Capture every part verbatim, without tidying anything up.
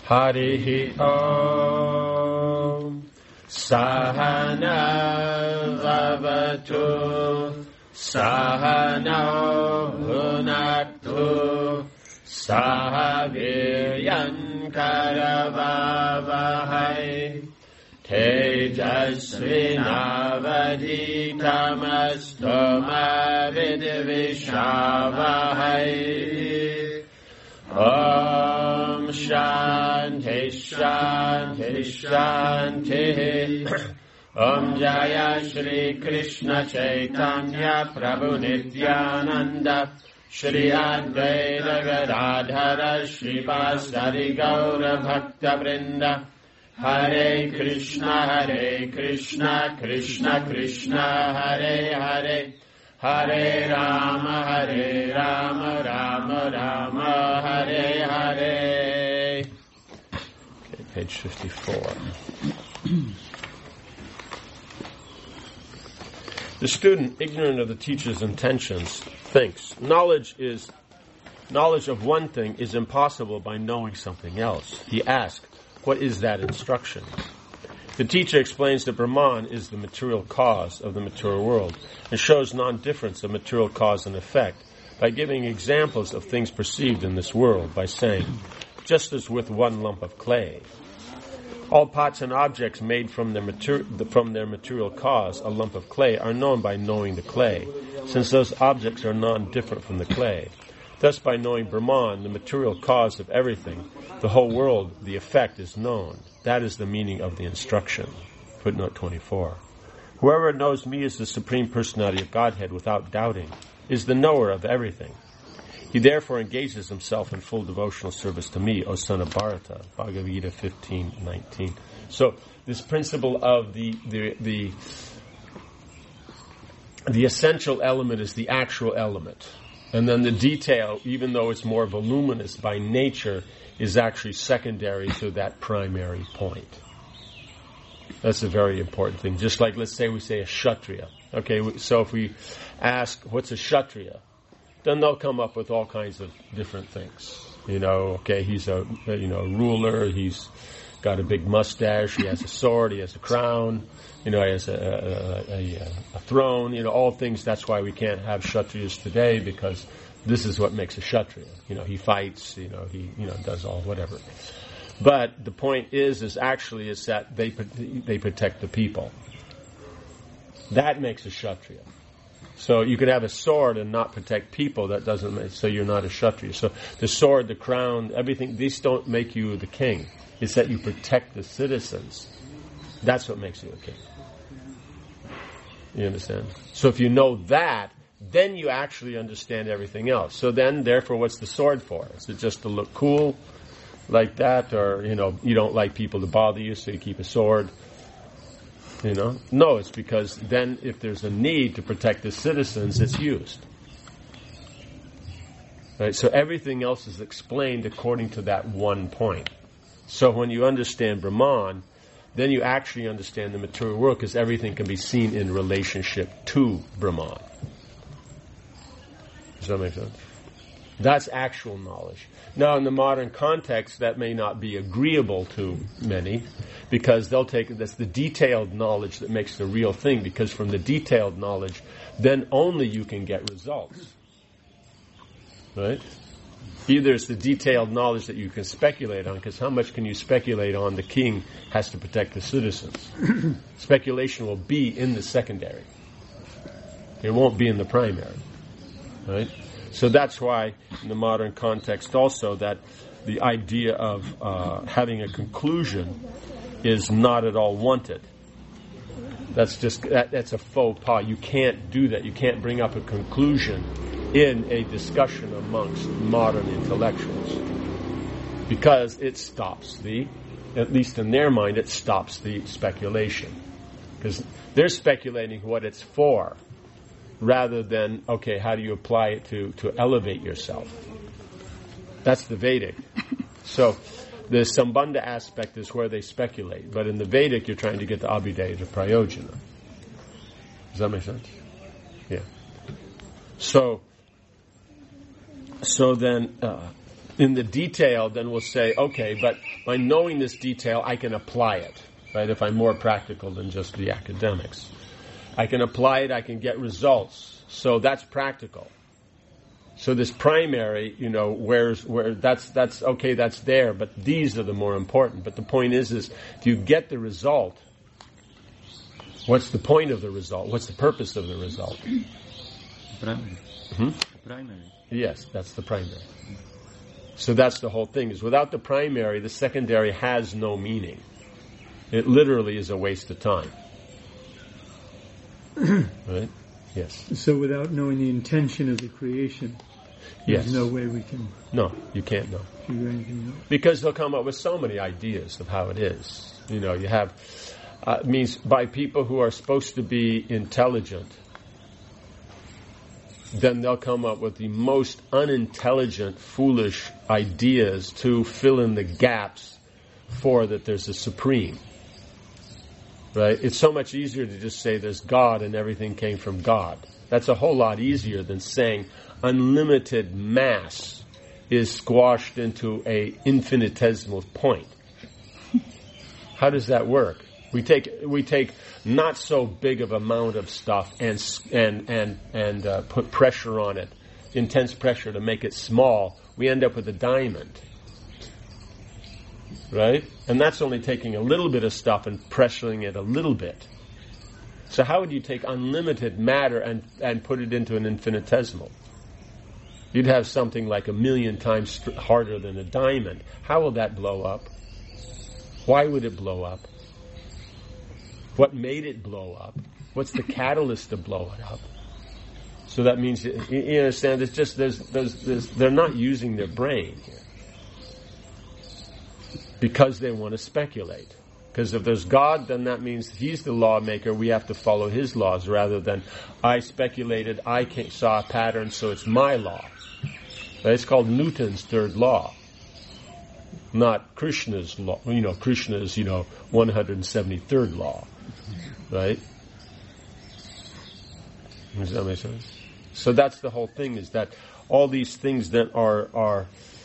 Harihi Om. Sahana Vavatu Sahana Bhunaktu Sahaviryan Karavavahai Tejasvinavaditamastu Vidvishavahai. Om Shanti Shanti Shanti. Om Jaya Shri Krishna Chaitanya Prabhu Nityananda Shri Advaita Gadadhara Shri Vasari Gaura Bhakta Vrinda. Hare Krishna Hare Krishna Krishna Krishna Hare Hare Hare Rama Hare Rama Rama Rama Hare Hare. Okay, page fifty-four. The student, ignorant of the teacher's intentions, thinks knowledge is knowledge of one thing is impossible by knowing something else. He asks, what is that instruction? The teacher explains that Brahman is the material cause of the material world and shows non-difference of material cause and effect by giving examples of things perceived in this world by saying, just as with one lump of clay. All pots and objects made from their, mater- from their material cause, a lump of clay, are known by knowing the clay, since those objects are non-different from the clay. Thus, by knowing Brahman, the material cause of everything, the whole world, the effect is known. That is the meaning of the instruction. Footnote twenty-four. Whoever knows me as the Supreme Personality of Godhead without doubting is the knower of everything. He therefore engages himself in full devotional service to me, O son of Bharata. Bhagavad Gita fifteen nineteen. So this principle of the the the the essential element is the actual element. And then the detail, even though it's more voluminous by nature, is actually secondary to that primary point. That's a very important thing. Just like, let's say we say a Kshatriya. Okay, so if we ask, what's a Kshatriya? Then they'll come up with all kinds of different things. You know, okay, he's a, you know, ruler, he's got a big mustache, he has a sword, he has a crown, you know, he has a, a, a, a throne, you know, all things. That's why we can't have Kshatriyas today, because this is what makes a Kshatriya. You know, he fights, you know, he, you know, does all whatever. But the point is, is actually is that they, they protect the people. That makes a Kshatriya. So you could have a sword and not protect people. That doesn't make, so you're not a Kshatriya. So the sword, the crown, everything, these don't make you the king. It's that you protect the citizens. That's what makes you a king. You understand? So if you know that, then you actually understand everything else. So then, therefore, what's the sword for? Is it just to look cool like that? Or, you know, you don't like people to bother you, so you keep a sword? You know? No, it's because then if there's a need to protect the citizens, it's used. Right? So everything else is explained according to that one point. So when you understand Brahman, then you actually understand the material world, because everything can be seen in relationship to Brahman. Does that make sense? That's actual knowledge. Now, in the modern context, that may not be agreeable to many, because they'll take, that's the detailed knowledge that makes the real thing, because from the detailed knowledge, then only you can get results. Right? Either it's the detailed knowledge that you can speculate on, because how much can you speculate on? The king has to protect the citizens. Speculation will be in the secondary. It won't be in the primary. Right? So that's why, in the modern context also, that the idea of uh, having a conclusion is not at all wanted. That's just, that, that's a faux pas. You can't do that. You can't bring up a conclusion in a discussion amongst modern intellectuals, because it stops the, at least in their mind, it stops the speculation, because they're speculating what it's for, rather than, okay, how do you apply it to, to elevate yourself? That's the Vedic. So the Sambandha aspect is where they speculate, but in the Vedic you're trying to get the Abhidaya to Prayojana. Does that make sense? Yeah. So So then, uh, in the detail, then we'll say, okay, but by knowing this detail, I can apply it, right? If I'm more practical than just the academics. I can apply it, I can get results. So that's practical. So this primary, you know, where's, where, that's, that's, okay, that's there, but these are the more important. But the point is, is, if you get the result, what's the point of the result? What's the purpose of the result? Primary. Hmm? Primary. Yes, that's the primary. So that's the whole thing, is without the primary, the secondary has no meaning. It literally is a waste of time. Right? Yes. So without knowing the intention of the creation, there's Yes. no way we can No, you can't know. figure anything out. Because they'll come up with so many ideas of how it is. You know, you have, uh, means by people who are supposed to be intelligent, then they'll come up with the most unintelligent, foolish ideas to fill in the gaps for that there's a supreme. Right? It's so much easier to just say there's God and everything came from God. That's a whole lot easier than saying unlimited mass is squashed into a infinitesimal point. How does that work? We take we take not so big of amount of stuff and and and and uh, put pressure on it, intense pressure to make it small. We end up with a diamond, right? And that's only taking a little bit of stuff and pressuring it a little bit. So how would you take unlimited matter and and put it into an infinitesimal? You'd have something like a million times harder than a diamond. How will that blow up? Why would it blow up? What made it blow up? What's the catalyst to blow it up? So that means, you understand, it's just, there's, there's, there's, they're not using their brain here. Because they want to speculate. Because if there's God, then that means He's the lawmaker, we have to follow His laws, rather than, I speculated, I saw a pattern, so it's my law. It's called Newton's third law. Not Krishna's law, you know, Krishna's, you know, one hundred seventy-third law. Right? Does that make sense? So that's the whole thing, is that all these things that are, are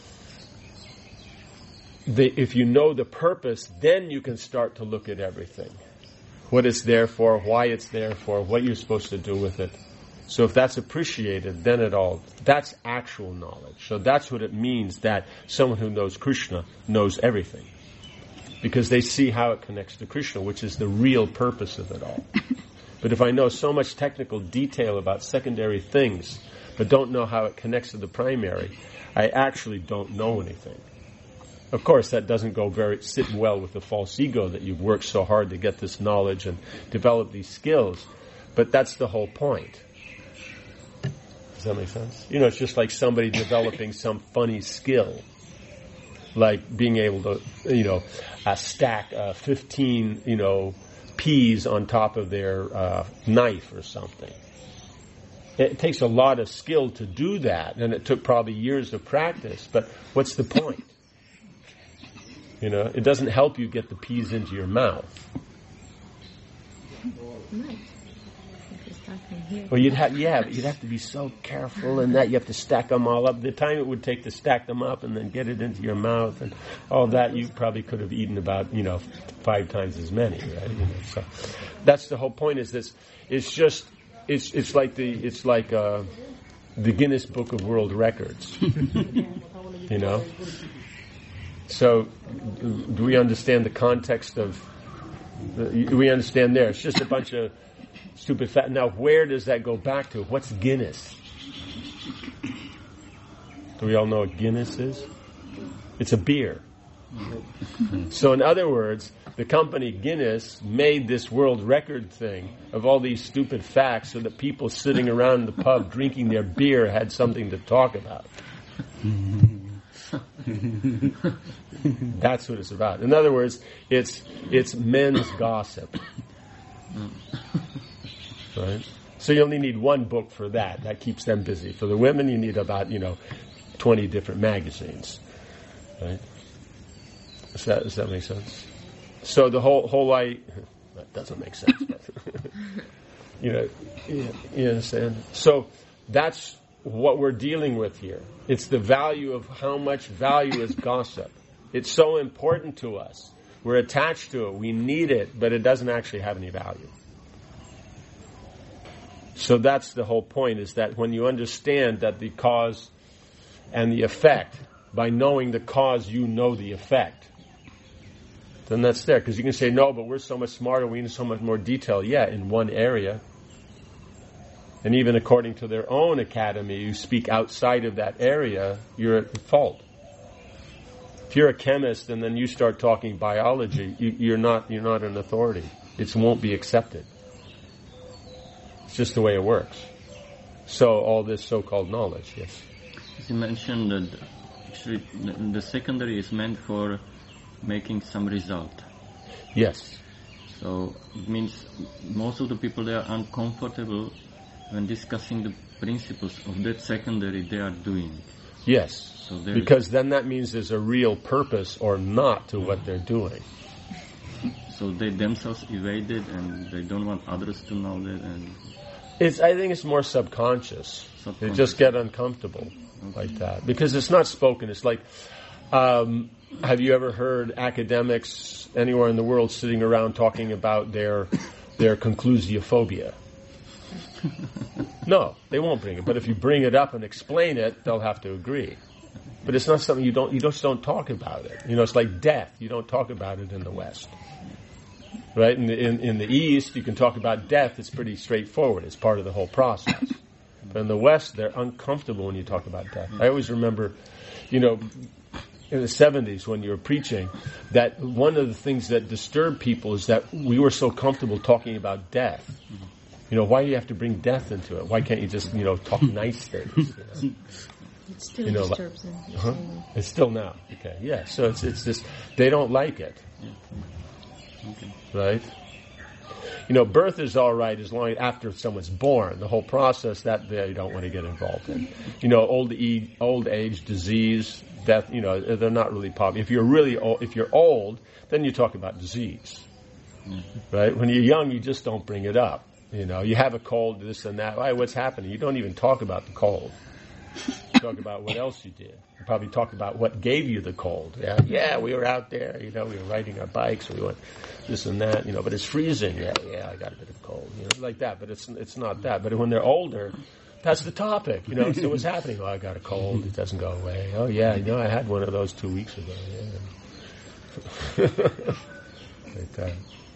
they, if you know the purpose, then you can start to look at everything. What it's there for, why it's there for, what you're supposed to do with it. So if that's appreciated, then it all, that's actual knowledge. So that's what it means that someone who knows Krishna knows everything. Because they see how it connects to Krishna, which is the real purpose of it all. But if I know so much technical detail about secondary things, but don't know how it connects to the primary, I actually don't know anything. Of course, that doesn't go very sit well with the false ego that you've worked so hard to get this knowledge and develop these skills. But that's the whole point. Does that make sense? You know, it's just like somebody developing some funny skill, like being able to, you know, uh, stack uh, fifteen, you know, peas on top of their uh, knife or something. It takes a lot of skill to do that, and it took probably years of practice. But what's the point? You know, it doesn't help you get the peas into your mouth. Well, you'd have, yeah, but you'd have to be so careful, and that you have to stack them all up. The time it would take to stack them up and then get it into your mouth and all that, you probably could have eaten about, you know, five times as many, right? You know, so that's the whole point. Is this? It's just, it's it's like the it's like uh, the Guinness Book of World Records, you know. So, do we understand the context of? Do we understand there? It's just a bunch of stupid fat. Now, where does that go back to? What's Guinness? Do we all know what Guinness is? It's a beer. So, in other words, the company Guinness made this world record thing of all these stupid facts so that people sitting around the pub drinking their beer had something to talk about. That's what it's about. In other words, it's it's men's gossip. Right? So you only need one book for that. That keeps them busy. For the women, you need about, you know, twenty different magazines. Right? Does that, does that make sense? So the whole whole I that doesn't make sense. But you know, you, you understand. So that's what we're dealing with here. It's the value of how much value is gossip. It's so important to us. We're attached to it. We need it, but it doesn't actually have any value. So that's the whole point, is that when you understand that the cause and the effect, by knowing the cause, you know the effect, then that's there. Because you can say, no, but we're so much smarter, we need so much more detail. Yeah, in one area. And even according to their own academy, you speak outside of that area, you're at fault. If you're a chemist and then you start talking biology, you, you're not you're not an authority. It won't be accepted. It's just the way it works. So all this so-called knowledge, yes. You mentioned that actually the, the secondary is meant for making some result. Yes. So it means most of the people, they are uncomfortable when discussing the principles of that secondary they are doing. Yes, so because then that means there's a real purpose or not to what they're doing. So they themselves evade it and they don't want others to know that. And it's, I think it's more subconscious. subconscious. They just get uncomfortable okay. like that. Because it's not spoken. It's like, um, have you ever heard academics anywhere in the world sitting around talking about their their conclusiophobia? No, they won't bring it. But if you bring it up and explain it, they'll have to agree. But it's not something you don't. You just don't talk about it. You know, it's like death. You don't talk about it in the West, right? In the, in, in the East, you can talk about death. It's pretty straightforward. It's part of the whole process. But in the West, they're uncomfortable when you talk about death. I always remember, you know, in the seventies when you were preaching, that one of the things that disturbed people is that we were so comfortable talking about death. You know, why do you have to bring death into it? Wwhy can't you just, you know, talk nice things? You know? It still you know, disturbs them. Uh-huh. It's still now. Okay, yeah. So it's it's just they don't like it, okay. right? You know, birth is all right as long as after someone's born. The whole process that they don't want to get involved in. You know, old e- old age, disease, death. You know, they're not really popular. If you're really old, if you're old, then you talk about disease, mm-hmm. right? When you're young, you just don't bring it up. You know, you have a cold, this and that. Why, what's happening? You don't even talk about the cold. You talk about what else you did. You probably talk about what gave you the cold. Yeah, yeah, we were out there. You know, we were riding our bikes. We went this and that. You know, but it's freezing. Yeah, yeah, I got a bit of cold. You know, like that. But it's it's not that. But when they're older, that's the topic. You know, so what's happening? Oh, I got a cold. It doesn't go away. Oh, yeah, you know, I had one of those two weeks ago. Yeah. Like that.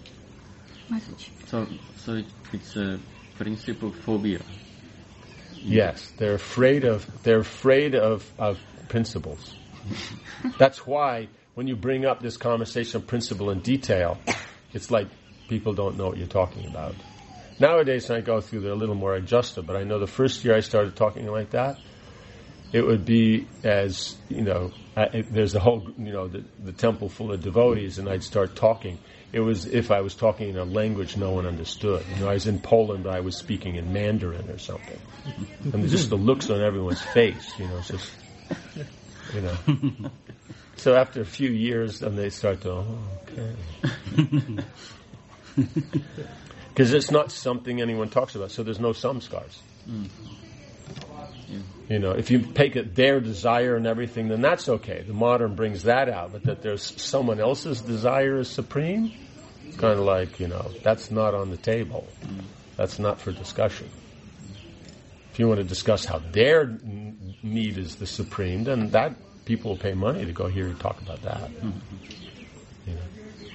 So, so it, it's a principle phobia. Yes, they're afraid of they're afraid of, of principles. That's why when you bring up this conversation of principle in detail, it's like people don't know what you're talking about. Nowadays, when I go through, they're a little more adjusted. But I know the first year I started talking like that, it would be as you know. I, there's a whole you know the, the temple full of devotees, and I'd start talking. It was if I was talking in a language no one understood. You know, I was in Poland, but I was speaking in Mandarin or something. And just the looks on everyone's face, you know, it's just, you know. So after a few years, then they start to, oh, okay. Because it's not something anyone talks about, so there's no samskars. Mm. Yeah. You know, if you take it their desire and everything, then that's okay. The modern brings that out, but that there's someone else's desire is supreme, it's kind of like, you know, that's not on the table. Mm. That's not for discussion. If you want to discuss how their n- need is the supreme, then that people will pay money to go here and talk about that. Mm-hmm. You know.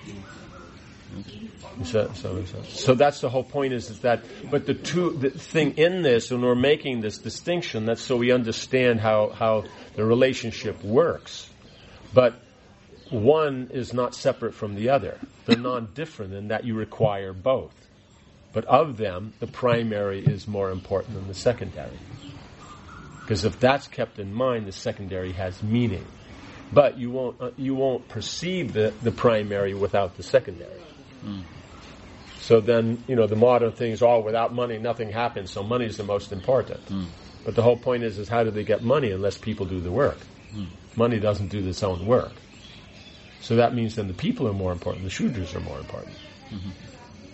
So, so, so, so that's the whole point is, is that, but the two, the thing in this, when we're making this distinction, that's so we understand how, how the relationship works. But one is not separate from the other. They're non-different in that you require both. But of them, the primary is more important than the secondary. Because if that's kept in mind, the secondary has meaning. But you won't, uh, you won't perceive the, the primary without the secondary. Mm. So then, you know, the modern thing is, oh, without money, nothing happens, so money is the most important. Mm. But the whole point is, is how do they get money unless people do the work? Mm. Money doesn't do its own work. So that means then the people are more important, the Shudras are more important. Mm-hmm.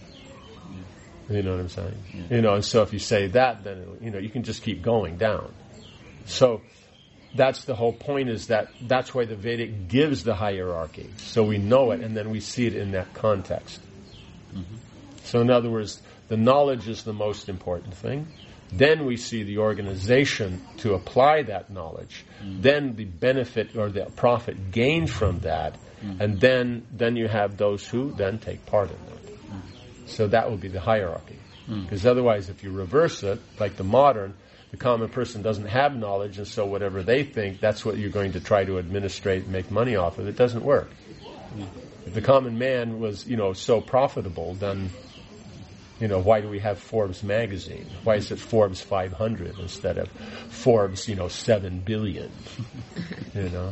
Yeah. You know what I'm saying? Yeah. You know, and so if you say that, then, you know, you can just keep going down. So that's the whole point, is that that's why the Vedic gives the hierarchy. So we know it, and then we see it in that context. Mm-hmm. So in other words, the knowledge is the most important thing. Then we see the organization to apply that knowledge. Mm. Then the benefit or the profit gained from that. Mm. And then then you have those who then take part in that. Mm. So that will be the hierarchy. Because mm. otherwise, if you reverse it, like the modern, the common person doesn't have knowledge, and so whatever they think, that's what you're going to try to administrate and make money off of. It doesn't work. Mm. If the common man was, you know, so profitable, then... You know, why do we have Forbes magazine? Why is it Forbes five hundred instead of Forbes, you know, seven billion? You know,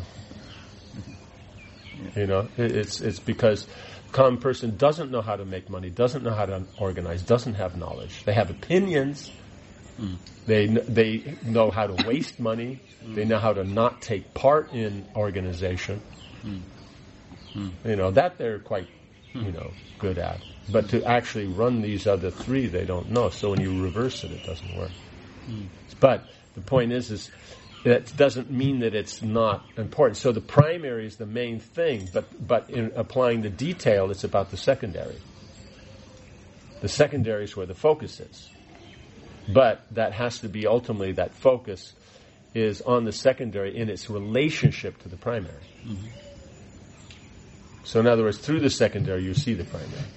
you know, it, it's it's because the common person doesn't know how to make money, doesn't know how to organize, doesn't have knowledge. They have opinions. Mm. They they know how to waste money. Mm. They know how to not take part in organization. Mm. Mm. You know, that they're quite, you know, good at. But to actually run these other three, they don't know. So when you reverse it, it doesn't work. Mm. But the point is, is that doesn't mean that it's not important. So the primary is the main thing, but but in applying the detail, it's about the secondary. The secondary is where the focus is. But that has to be ultimately, that focus is on the secondary in its relationship to the primary. Mm-hmm. So in other words, through the secondary, you see the primary.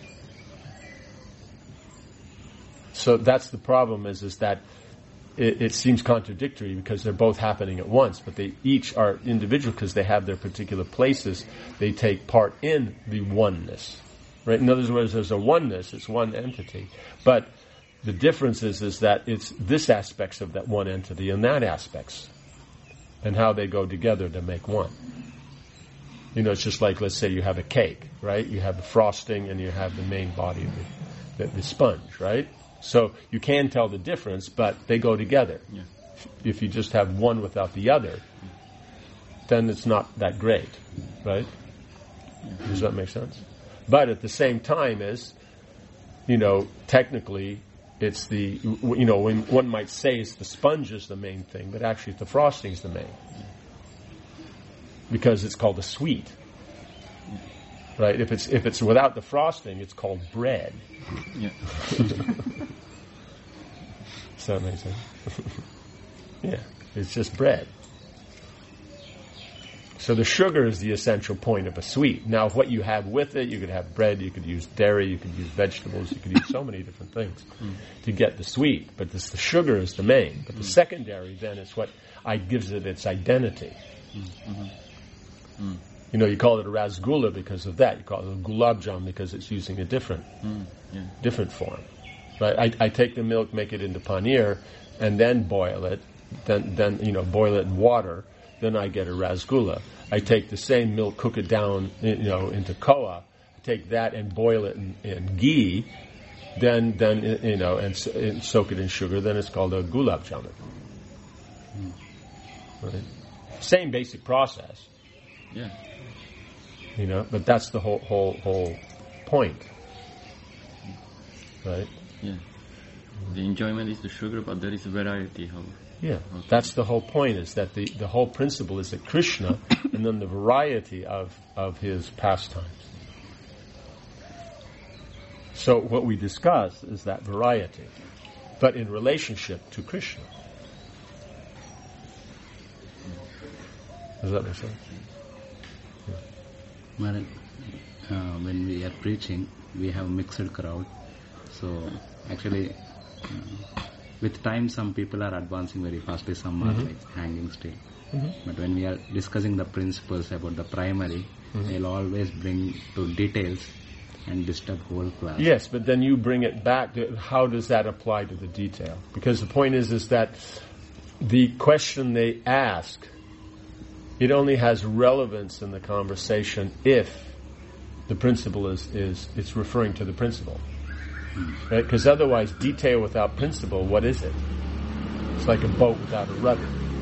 So that's the problem, is is that it, it seems contradictory because they're both happening at once, but they each are individual because they have their particular places. They take part in the oneness, right? In other words, there's a oneness; it's one entity. But the difference is is that it's this aspects of that one entity and that aspects, and how they go together to make one. You know, it's just like, let's say you have a cake, right? You have the frosting and you have the main body of the, the, the sponge, right? So you can tell the difference, but they go together. Yeah. If you just have one without the other, then it's not that great, right? Yeah. Does that make sense? But at the same time, as you know, technically, it's the, you know, when one might say it's the sponge is the main thing, but actually the frosting is the main, because it's called a sweet, right? If it's if it's without the frosting, it's called bread. Yeah. Does that make sense? Yeah, it's just bread. So the sugar is the essential point of a sweet. Now, what you have with it, you could have bread, you could use dairy, you could use vegetables, you could use so many different things mm. to get the sweet. But this, the sugar is the main. But the mm. secondary, then, is what I, gives it its identity. Mm-hmm. Mm. You know, you call it a rasgulla because of that. You call it a gulab jam because it's using a different, mm. yeah. different form. Right? I, I take the milk, make it into paneer, and then boil it. Then, then you know, boil it in water. Then I get a rasgulla. I take the same milk, cook it down, you know, into koa. I take that and boil it in, in ghee. Then, then you know, and, and soak it in sugar. Then it's called a gulab jamun. Mm. Right? Same basic process. Yeah. You know, but that's the whole whole whole point, right? Yeah. The enjoyment is the sugar, but there is a variety. How? Yeah, okay. That's the whole point. Is that the, the whole principle is that Krishna, and then the variety of of his pastimes. So what we discuss is that variety, but in relationship to Krishna. Does that make sense? Maharaj, uh, when we are preaching, we have mixed crowd. So actually, uh, with time, some people are advancing very fastly, some mm-hmm. are like hanging still. Mm-hmm. But when we are discussing the principles about the primary, mm-hmm. they'll always bring to details and disturb whole class. Yes, but then you bring it back to how does that apply to the detail? Because the point is, is that the question they ask, it only has relevance in the conversation if the principle is, is it's referring to the principle. Mm. Right? Because otherwise, detail without principle, what is it? It's like a boat without a rudder.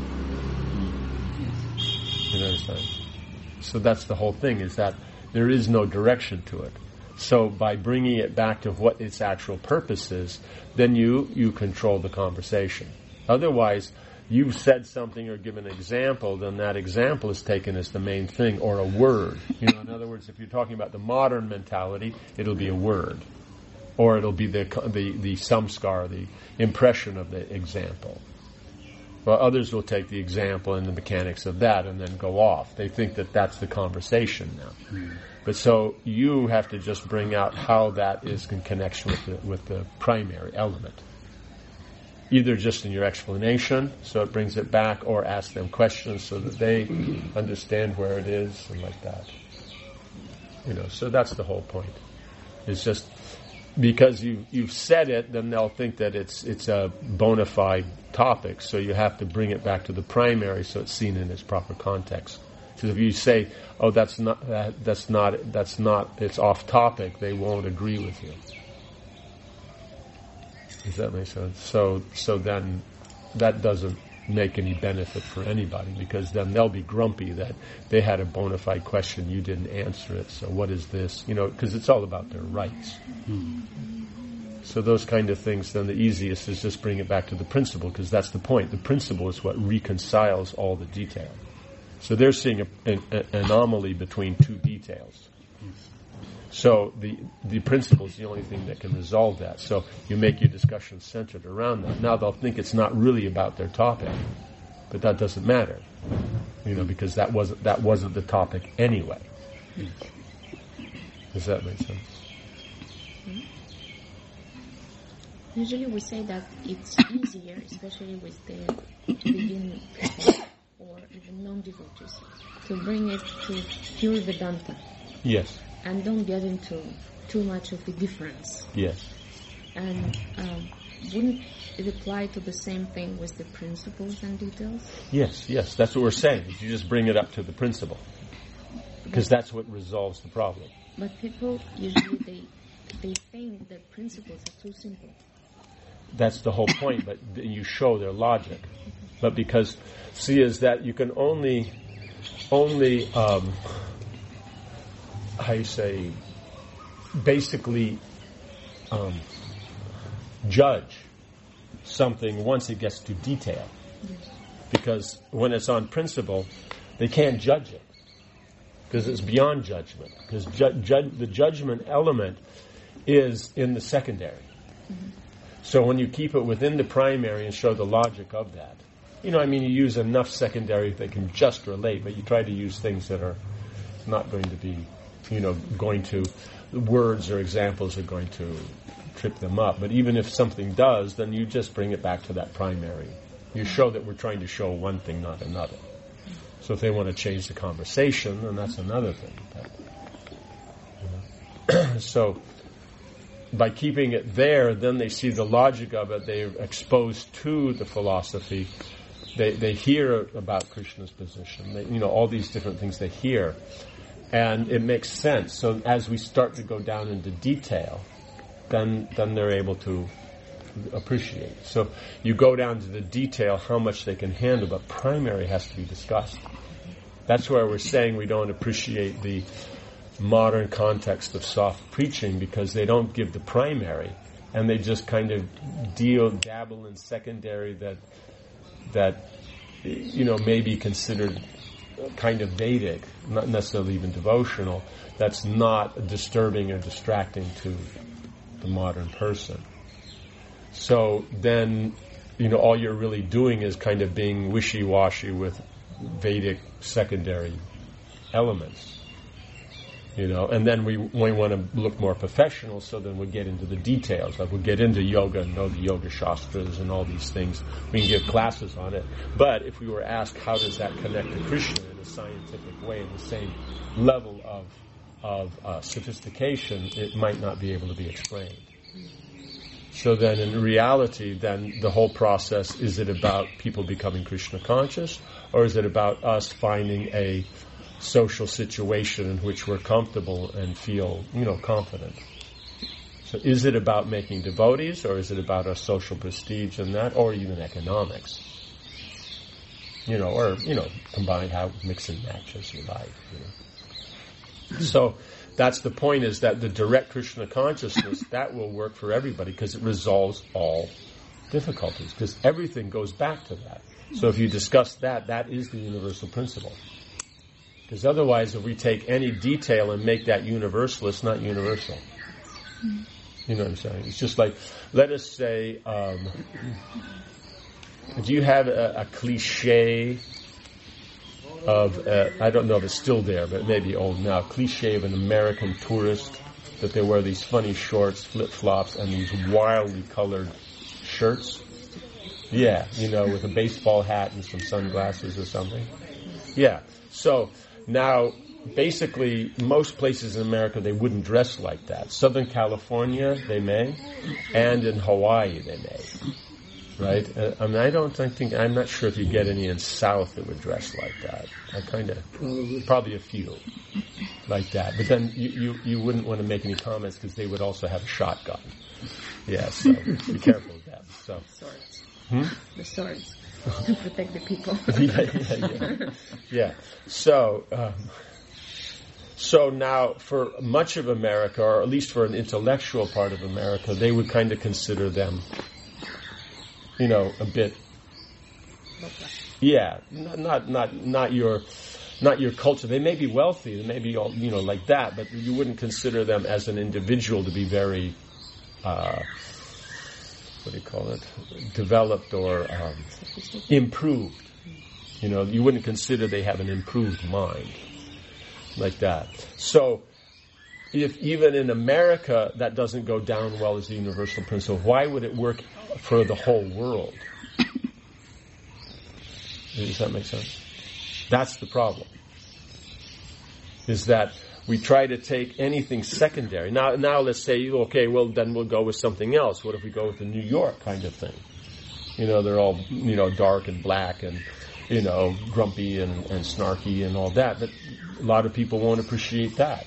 Mm. You understand? So that's the whole thing, is that there is no direction to it. So by bringing it back to what its actual purpose is, then you, you control the conversation. Otherwise, you've said something or given an example, then that example is taken as the main thing, or a word. You know, in other words, if you're talking about the modern mentality, it'll be a word, or it'll be the the the samskar, the impression of the example. Well, others will take the example and the mechanics of that and then go off. They think that that's the conversation now. Mm. But so you have to just bring out how that is in connection with the, with the primary element. Either just in your explanation, so it brings it back, or ask them questions so that they understand where it is and like that. You know, so that's the whole point. It's just because you you've said it, then they'll think that it's it's a bona fide topic. So you have to bring it back to the primary, so it's seen in its proper context. So if you say, "Oh, that's not that, that's not that's not it's off topic," they won't agree with you. Does that make sense? So so then that doesn't make any benefit for anybody, because then they'll be grumpy that they had a bona fide question, you didn't answer it, so what is this? You know, because it's all about their rights. Hmm. So those kind of things, then the easiest is just bring it back to the principle, because that's the point. The principle is what reconciles all the detail. So they're seeing a, an, an anomaly between two details. So the the principle is the only thing that can resolve that. So you make your discussion centered around that. Now they'll think it's not really about their topic, but that doesn't matter, you know, because that wasn't that wasn't the topic anyway. Does that make sense? Usually we say that it's easier, especially with the beginning people or even non-devotees, to bring it to pure Vedanta. Yes. And don't get into too much of the difference. Yes. And um, wouldn't it apply to the same thing with the principles and details? Yes, yes. That's what we're saying. Is you just bring it up to the principle, because that's what resolves the problem. But people usually they they think that principles are too simple. That's the whole point. But you show their logic. But because see, is that you can only only. Um, how you say, basically um, judge something once it gets to detail. Yes. Because when it's on principle, they can't judge it. Because it's beyond judgment. Because ju- ju- the judgment element is in the secondary. Mm-hmm. So when you keep it within the primary and show the logic of that, you know, I mean, you use enough secondary that can just relate, but you try to use things that are not going to be, you know, going to, words or examples are going to trip them up. But even if something does, then you just bring it back to that primary. You show that we're trying to show one thing, not another. So if they want to change the conversation, then that's another thing. But, you know. So by keeping it there, then they see the logic of it. They're exposed to the philosophy. They they hear about Krishna's position. They, you know, all these different things they hear. And it makes sense. So as we start to go down into detail, then then they're able to appreciate. So you go down to the detail, how much they can handle, but primary has to be discussed. That's where we're saying we don't appreciate the modern context of soft preaching, because they don't give the primary, and they just kind of deal, dabble in secondary that that you know may be considered kind of Vedic, not necessarily even devotional, that's not disturbing or distracting to the modern person. So then, you know, all you're really doing is kind of being wishy-washy with Vedic secondary elements. You know, and then we we want to look more professional, so then we get into the details. Like we get into yoga and know the yoga shastras and all these things. We can give classes on it. But if we were asked how does that connect to Krishna in a scientific way, in the same level of of uh, sophistication, it might not be able to be explained. So then in reality, then the whole process, is it about people becoming Krishna conscious, or is it about us finding a social situation in which we're comfortable and feel, you know, confident? So is it about making devotees, or is it about our social prestige and that, or even economics? You know, or, you know, combined, how mix and match as you like, you know. So that's the point, is that the direct Krishna consciousness, that will work for everybody, because it resolves all difficulties, because everything goes back to that. So if you discuss that, that is the universal principle. Because otherwise, if we take any detail and make that universal, it's not universal. You know what I'm saying? It's just like, let us say, um, do you have a, a cliche of, uh, I don't know if it's still there, but it may be old now, cliche of an American tourist, that they wear these funny shorts, flip-flops, and these wildly colored shirts? Yeah, you know, with a baseball hat and some sunglasses or something. Yeah. So now, basically, most places in America, they wouldn't dress like that. Southern California, they may, and in Hawaii, they may. Right? Uh, I mean, I don't think, I'm not sure if you get any in South that would dress like that. I kind of, probably. probably a few like that. But then you, you, you wouldn't want to make any comments because they would also have a shotgun. Yeah, so be careful with that. So. Swords. Hmm? The swords. To protect the people. yeah, yeah, yeah. Yeah. So, um, so now for much of America, or at least for an intellectual part of America, they would kind of consider them, you know, a bit, yeah, not not not your not your culture. They may be wealthy, they may be all, you know, like that, but you wouldn't consider them as an individual to be very, uh, what do you call it, developed or um, improved. You know, you wouldn't consider they have an improved mind like that. So, if even in America that doesn't go down well as a universal principle, why would it work for the whole world? Does that make sense? That's the problem. Is that we try to take anything secondary. Now, now let's say, okay, well, then we'll go with something else. What if we go with the New York kind of thing? You know, they're all, you know, dark and black and, you know, grumpy and, and snarky and all that. But a lot of people won't appreciate that.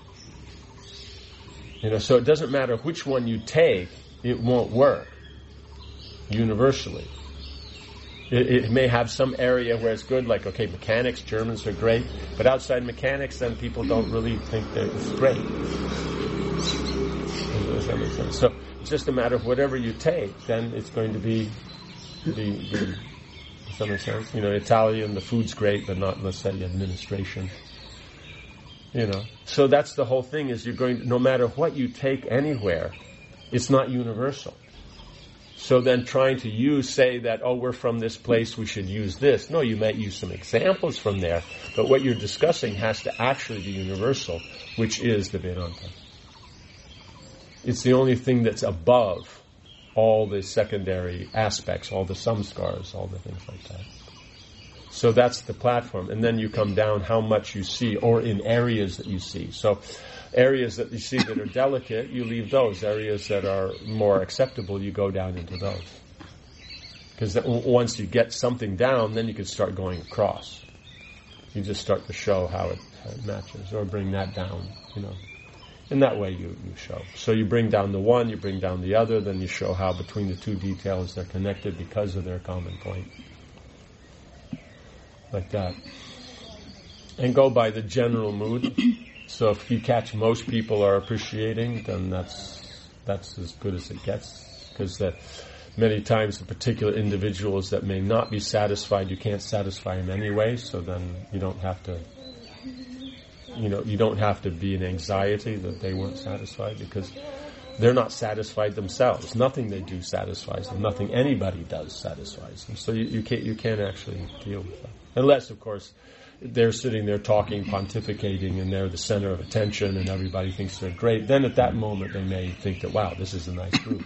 You know, so it doesn't matter which one you take, it won't work universally. It, it may have some area where it's good, like, okay, mechanics, Germans are great, but outside mechanics, then people don't really think that it's great. Does that make sense? So it's just a matter of whatever you take, then it's going to be the, the does that make sense? You know, Italian, the food's great, but not, let's say, administration. You know, so that's the whole thing, is you're going, no matter what you take anywhere, it's not universal. So then trying to use, say that, oh, we're from this place, we should use this. No, you might use some examples from there, but what you're discussing has to actually be universal, which is the Vedanta. It's the only thing that's above all the secondary aspects, all the samskars, all the things like that. So that's the platform. And then you come down how much you see, or in areas that you see. So areas that you see that are delicate, you leave those. Areas that are more acceptable, you go down into those. Because once you get something down, then you can start going across. You just start to show how it, how it matches, or bring that down, you know. In that way you, you show. So you bring down the one, you bring down the other, then you show how between the two details they're connected because of their common point. Like that. And go by the general mood. So if you catch most people are appreciating, then that's that's as good as it gets. Because that many times the particular individuals that may not be satisfied, you can't satisfy them anyway, so then you don't have to, you know, you don't have to be in anxiety that they weren't satisfied, because they're not satisfied themselves. Nothing they do satisfies them. Nothing anybody does satisfies them. So you, you can't you can't actually deal with that. Unless, of course, they're sitting there talking, pontificating, and they're the center of attention, and everybody thinks they're great. Then at that moment, they may think that, wow, this is a nice group.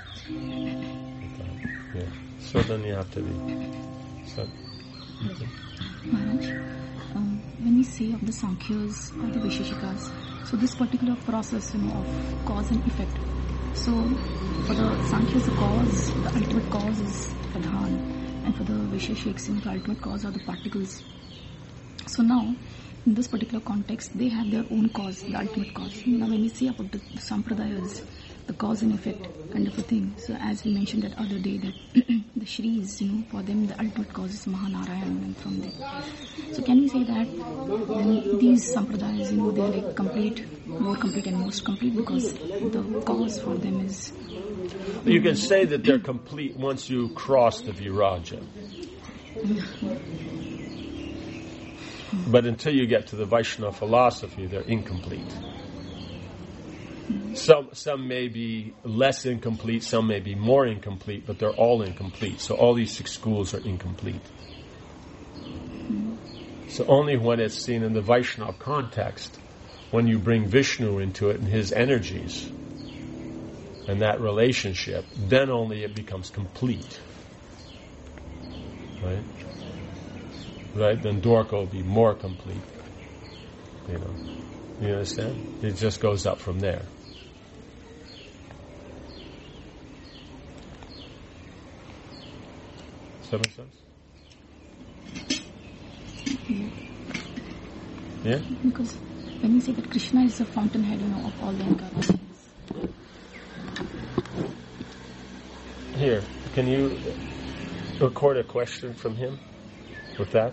Yeah. So then you have to be. So. Okay. Maharaj, um, when we say of the Sankhyas or the Vaisheshikas, so this particular process, you know, of cause and effect. So for the Sankhyas, the cause, the ultimate cause is Pradhan. And for the Vaisheshiks, the ultimate cause are the particles. So now, in this particular context, they have their own cause, the ultimate cause. Now when we see about the, the Sampradayas, the cause and effect kind of a thing. So as we mentioned that other day, that the Shris, you know, for them the ultimate cause is Mahanarayan, and from there. So can we say that then these Sampradayas, you know, they are like complete, more complete and most complete, because the cause for them is... You can say that they're complete once you cross the Viraja. But until you get to the Vaishnava philosophy, they're incomplete. Some some may be less incomplete, some may be more incomplete, but they're all incomplete. So all these six schools are incomplete. So only when it's seen in the Vaishnava context, when you bring Vishnu into it and his energies and that relationship, then only it becomes complete. Right? Right? Then Dwarka will be more complete. You know. You understand? It just goes up from there. Does that make sense? Yeah? Because when you say that Krishna is the fountainhead, you know, of all the incarnations. Here, can you record a question from him with that?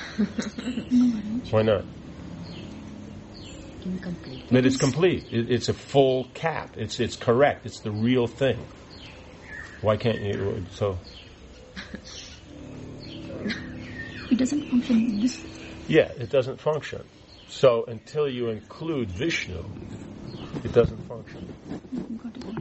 Why not? Incomplete. But it's complete. It, it's a full cap. It's it's correct. It's the real thing. Why can't you? So It doesn't function. This. yeah, it doesn't function. So until you include Vishnu, it doesn't function. Got it.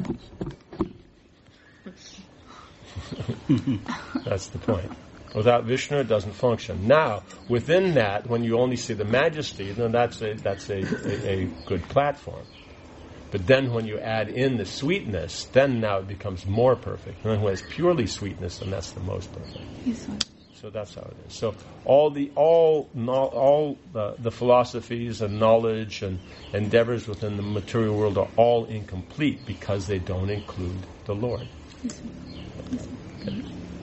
That's the point. Without Vishnu, it doesn't function. Now, within that, when you only see the majesty, then that's a that's a, a, a good platform. But then when you add in the sweetness, then now it becomes more perfect. And then when it's purely sweetness, then that's the most perfect. Yes, sir. So that's how it is. So all the all no, all the, the philosophies and knowledge and endeavors within the material world are all incomplete because they don't include the Lord. Yes, sir. Yes, sir. Okay.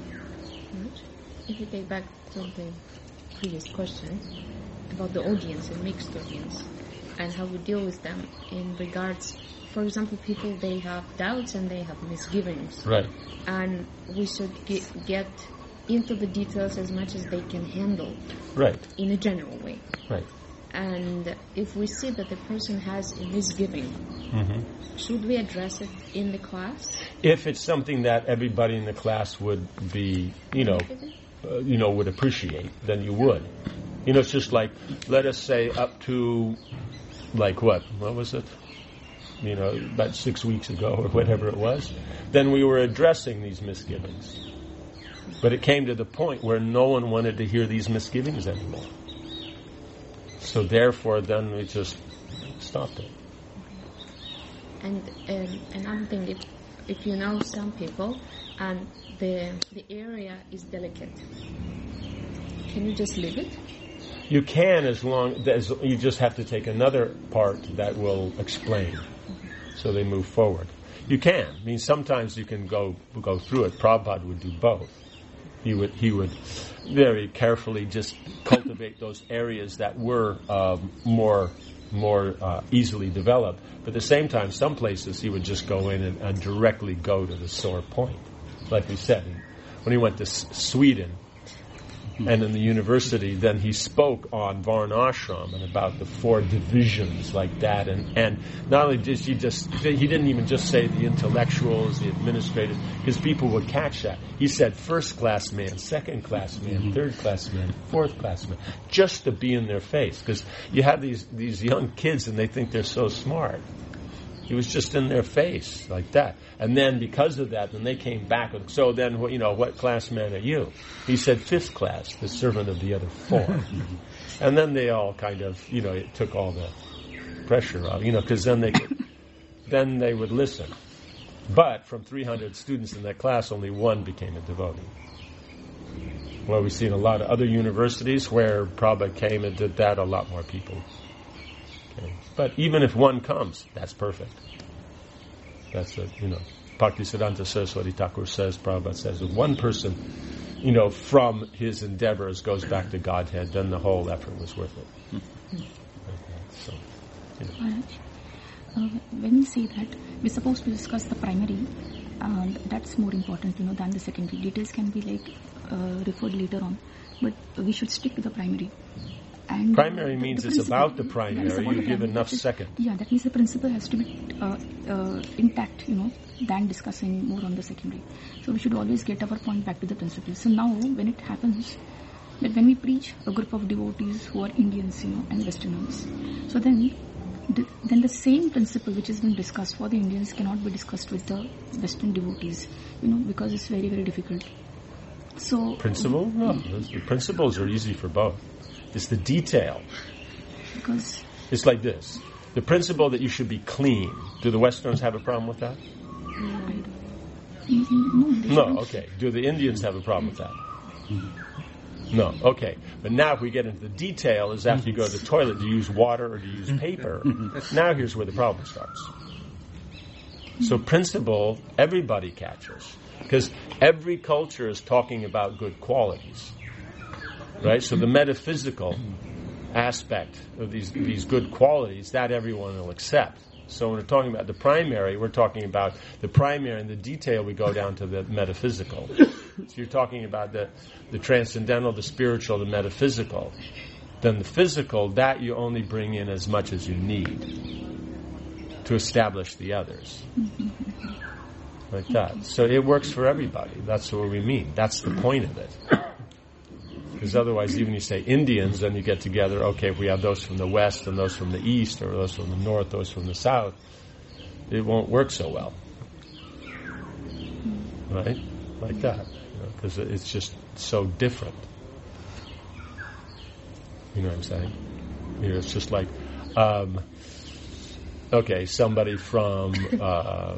If we take back to the previous question about the audience and mixed audience and how we deal with them in regards, for example, people, they have doubts and they have misgivings. Right. And we should get, get into the details as much as they can handle. Right. In a general way. Right. And if we see that the person has a misgiving, Mm-hmm. should we address it in the class? If it's something that everybody in the class would be, you know, uh, you know, would appreciate, then you would. You know, it's just like, let us say up to, like what? What was it? You know, about six weeks ago or whatever it was. Then we were addressing these misgivings. But it came to the point where no one wanted to hear these misgivings anymore. So therefore, then we just stopped it. And um, another thing, if, if you know some people and the the area is delicate, can you just leave it? You can, as long as you just have to take another part that will explain, so they move forward. You can. I mean, sometimes you can go go through it. Prabhupada would do both. He would he would very carefully just cultivate those areas that were um, more more uh, easily developed. But at the same time, some places he would just go in and, and directly go to the sore point. Like we said, when he went to S- Sweden and in the university, then he spoke on Varnashram and about the four divisions like that. And, and not only did he just, he didn't even just say the intellectuals, the administrators, because people would catch that. He said first class man, second class man, mm-hmm. third class man, fourth class man, just to be in their face. Because you have these, these young kids and they think they're so smart. He was just in their face like that. And then because of that, then they came back. With, so then, you know, what class man are you? He said fifth class, the servant of the other four. And then they all kind of, you know, it took all the pressure off, you know, because then they could, then they would listen. But from three hundred students in that class, only one became a devotee. Well, we've seen a lot of other universities where Prabhupada came and did that, a lot more people. Okay. But even if one comes, that's perfect. That's it, you know. Bhaktisiddhanta Saraswati Thakur says, Prabhupada says, if one person, you know, from his endeavors goes back to Godhead, then the whole effort was worth it. Okay. So, you know. Uh, when we say that, we're supposed to discuss the primary, and that's more important, you know, than the secondary. Details can be like uh, referred later on, but we should stick to the primary. And primary the, means the it's principle- about the yeah, it's primary. about You the give primary, enough that is- second. Yeah, that means the principle has to be uh, uh, intact, you know, than discussing more on the secondary. So we should always get our point back to the principle. So now, when it happens that when we preach a group of devotees who are Indians, you know, and Westerners, so then the, then the same principle which has been discussed for the Indians cannot be discussed with the Western devotees, you know, because it's very, very difficult. So Principle? No. The principles are easy for both. It's the detail. because It's like this. The principle that you should be clean. Do the Westerners have a problem with that? no, they No, shouldn't. okay. Do the Indians have a problem with that? No, okay. But now if we get into the detail, is after you go to the toilet, do you use water or do you use paper? Now here's where the problem starts. So principle, everybody catches. Because every culture is talking about good qualities. Right? So the metaphysical aspect of these these good qualities, that everyone will accept. So when we're talking about the primary, we're talking about the primary, and the detail we go down to the metaphysical. So you're talking about the, the transcendental, the spiritual, the metaphysical. Then the physical, that you only bring in as much as you need to establish the others. Like that. So it works for everybody. That's what we mean. That's the point of it. Because otherwise, even you say Indians, then you get together, okay, if we have those from the west and those from the east, or those from the north, those from the south, it won't work so well. Right? Like that. Because you know, it's just so different. You know what I'm saying? You know, it's just like, um, okay, somebody from, uh,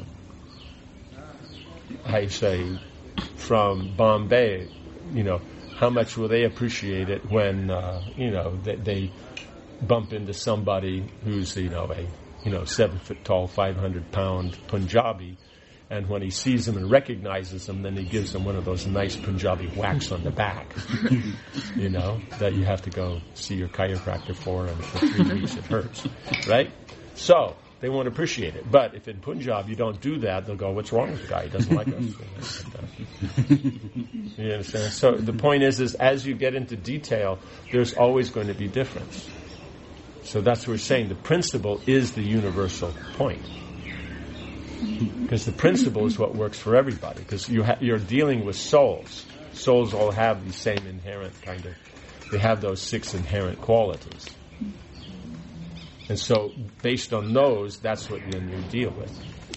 how you say, from Bombay, you know, how much will they appreciate it when, uh, you know, they, they bump into somebody who's, you know, a, you know, seven foot tall, five hundred pound Punjabi, and when he sees them and recognizes them, then he gives them one of those nice Punjabi whacks on the back, you know, that you have to go see your chiropractor for, and for three weeks it hurts, right? So, they won't appreciate it. But if in Punjab you don't do that, they'll go, what's wrong with the guy? He doesn't like us. You understand? So the point is, is as you get into detail, there's always going to be difference. So that's what we're saying. The principle is the universal point. Because the principle is what works for everybody. Because you ha- you're dealing with souls. Souls all have the same inherent kind of, they have those six inherent qualities. And so, based on those, that's what then you deal with.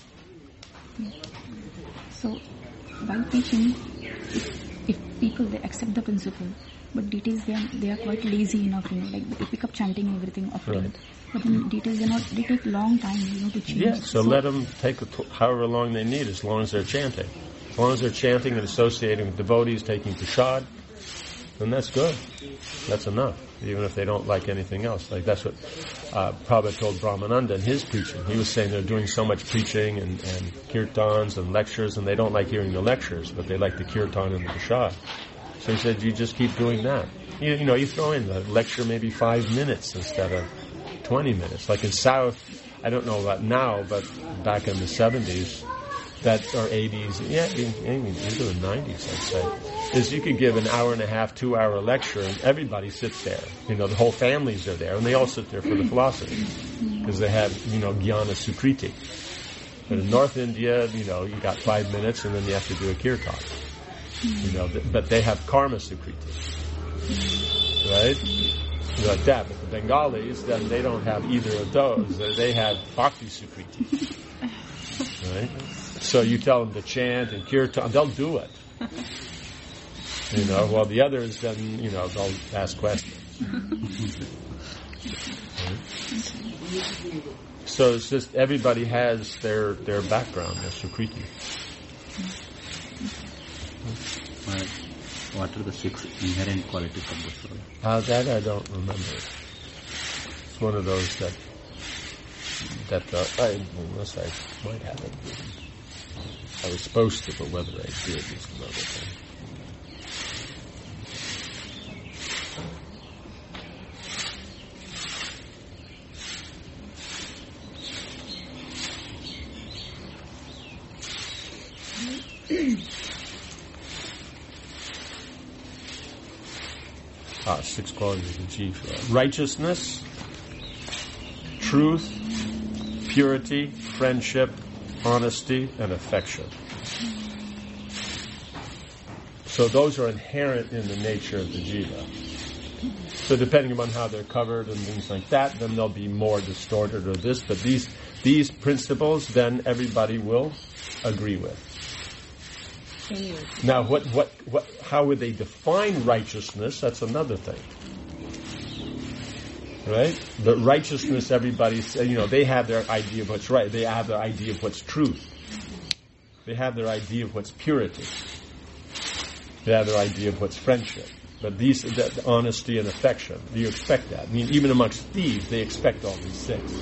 So, while teaching, if, if people they accept the principle, but details they are they are quite lazy enough, you know, like they pick up chanting and everything offering. Right. But then details they not they take long time, you know, to change. Yeah, so, let them take a t- however long they need, as long as they're chanting. As long as they're chanting and associating with devotees, taking prasad, then that's good. That's enough. Even if they don't like anything else. Like that's what uh, Prabhupada told Brahmananda in his preaching. He was saying they're doing so much preaching and, and kirtans and lectures, and they don't like hearing the lectures, but they like the kirtan and the prasad. So he said, you just keep doing that. You, you know, you throw in the lecture maybe five minutes instead of twenty minutes. Like in South, I don't know about now, but back in the seventies, that or eighties, yeah, even into the nineties, I'd say, is you could give an hour and a half, two hour lecture, and everybody sits there. You know, the whole families are there, and they all sit there for the philosophy because they have, you know, Jnana Sukriti. But in North India, you know, you got five minutes, and then you have to do a kirtan. You know, but they have Karma Sukriti, right? Like that. But the Bengalis, then they don't have either of those. They have Bhakti Sukriti, right? So you tell them to chant and kirtan, they'll do it. You know, while the others, then, you know, they'll ask questions. Right? So it's just everybody has their, their background, their sukriti. Uh, what are the six inherent qualities of the soul? Uh, that I don't remember. It's one of those that, that uh, I, unless I might have it. I was supposed to, but whether I did is another thing. Ah, six qualities of the jiva. Righteousness, truth, purity, friendship, honesty, and affection. So those are inherent in the nature of the jiva. So depending upon how they're covered and things like that, then they'll be more distorted or this. But these these principles, then everybody will agree with. Now, what what what? How would they define righteousness? That's another thing, right? But righteousness, everybody's, you know, they have their idea of what's right. They have their idea of what's truth. They have their idea of what's purity. They have their idea of what's friendship. But these, the, the honesty and affection, do you expect that? I mean, even amongst thieves, they expect all these six.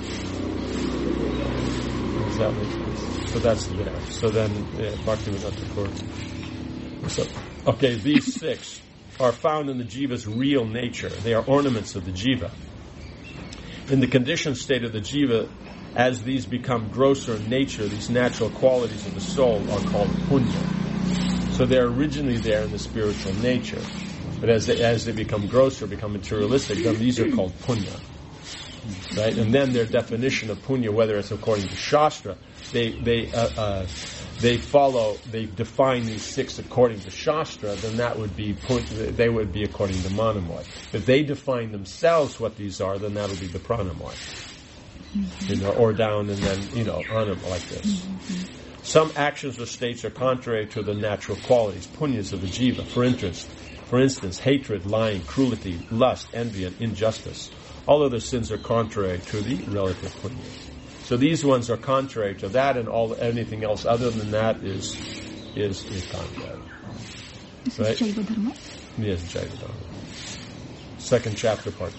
Does that make sense? So that's there. So then, yeah, Bhaktivinoda Thakur. So, okay, these six are found in the jiva's real nature. They are ornaments of the jiva. In the conditioned state of the jiva, as these become grosser in nature, these natural qualities of the soul are called punya. So they're originally there in the spiritual nature. But as they, as they become grosser, become materialistic, then these are called punya. Right? And then their definition of punya, whether it's according to Shastra, they they uh, uh, they follow, they define these six according to Shastra, then that would be, they would be according to Manamoy. If they define themselves what these are, then that would be the Pranamoy. Mm-hmm. You know, or down and then, you know, on them like this. Mm-hmm. Some actions or states are contrary to the natural qualities, punyas of the jiva. For instance, for instance, hatred, lying, cruelty, lust, envy, and injustice. All other sins are contrary to the relative punyas. So these ones are contrary to that, and all anything else other than that is is is contrary. This right? is Jaiva Dharma? Yes, Jaiva Dharma. Second chapter, part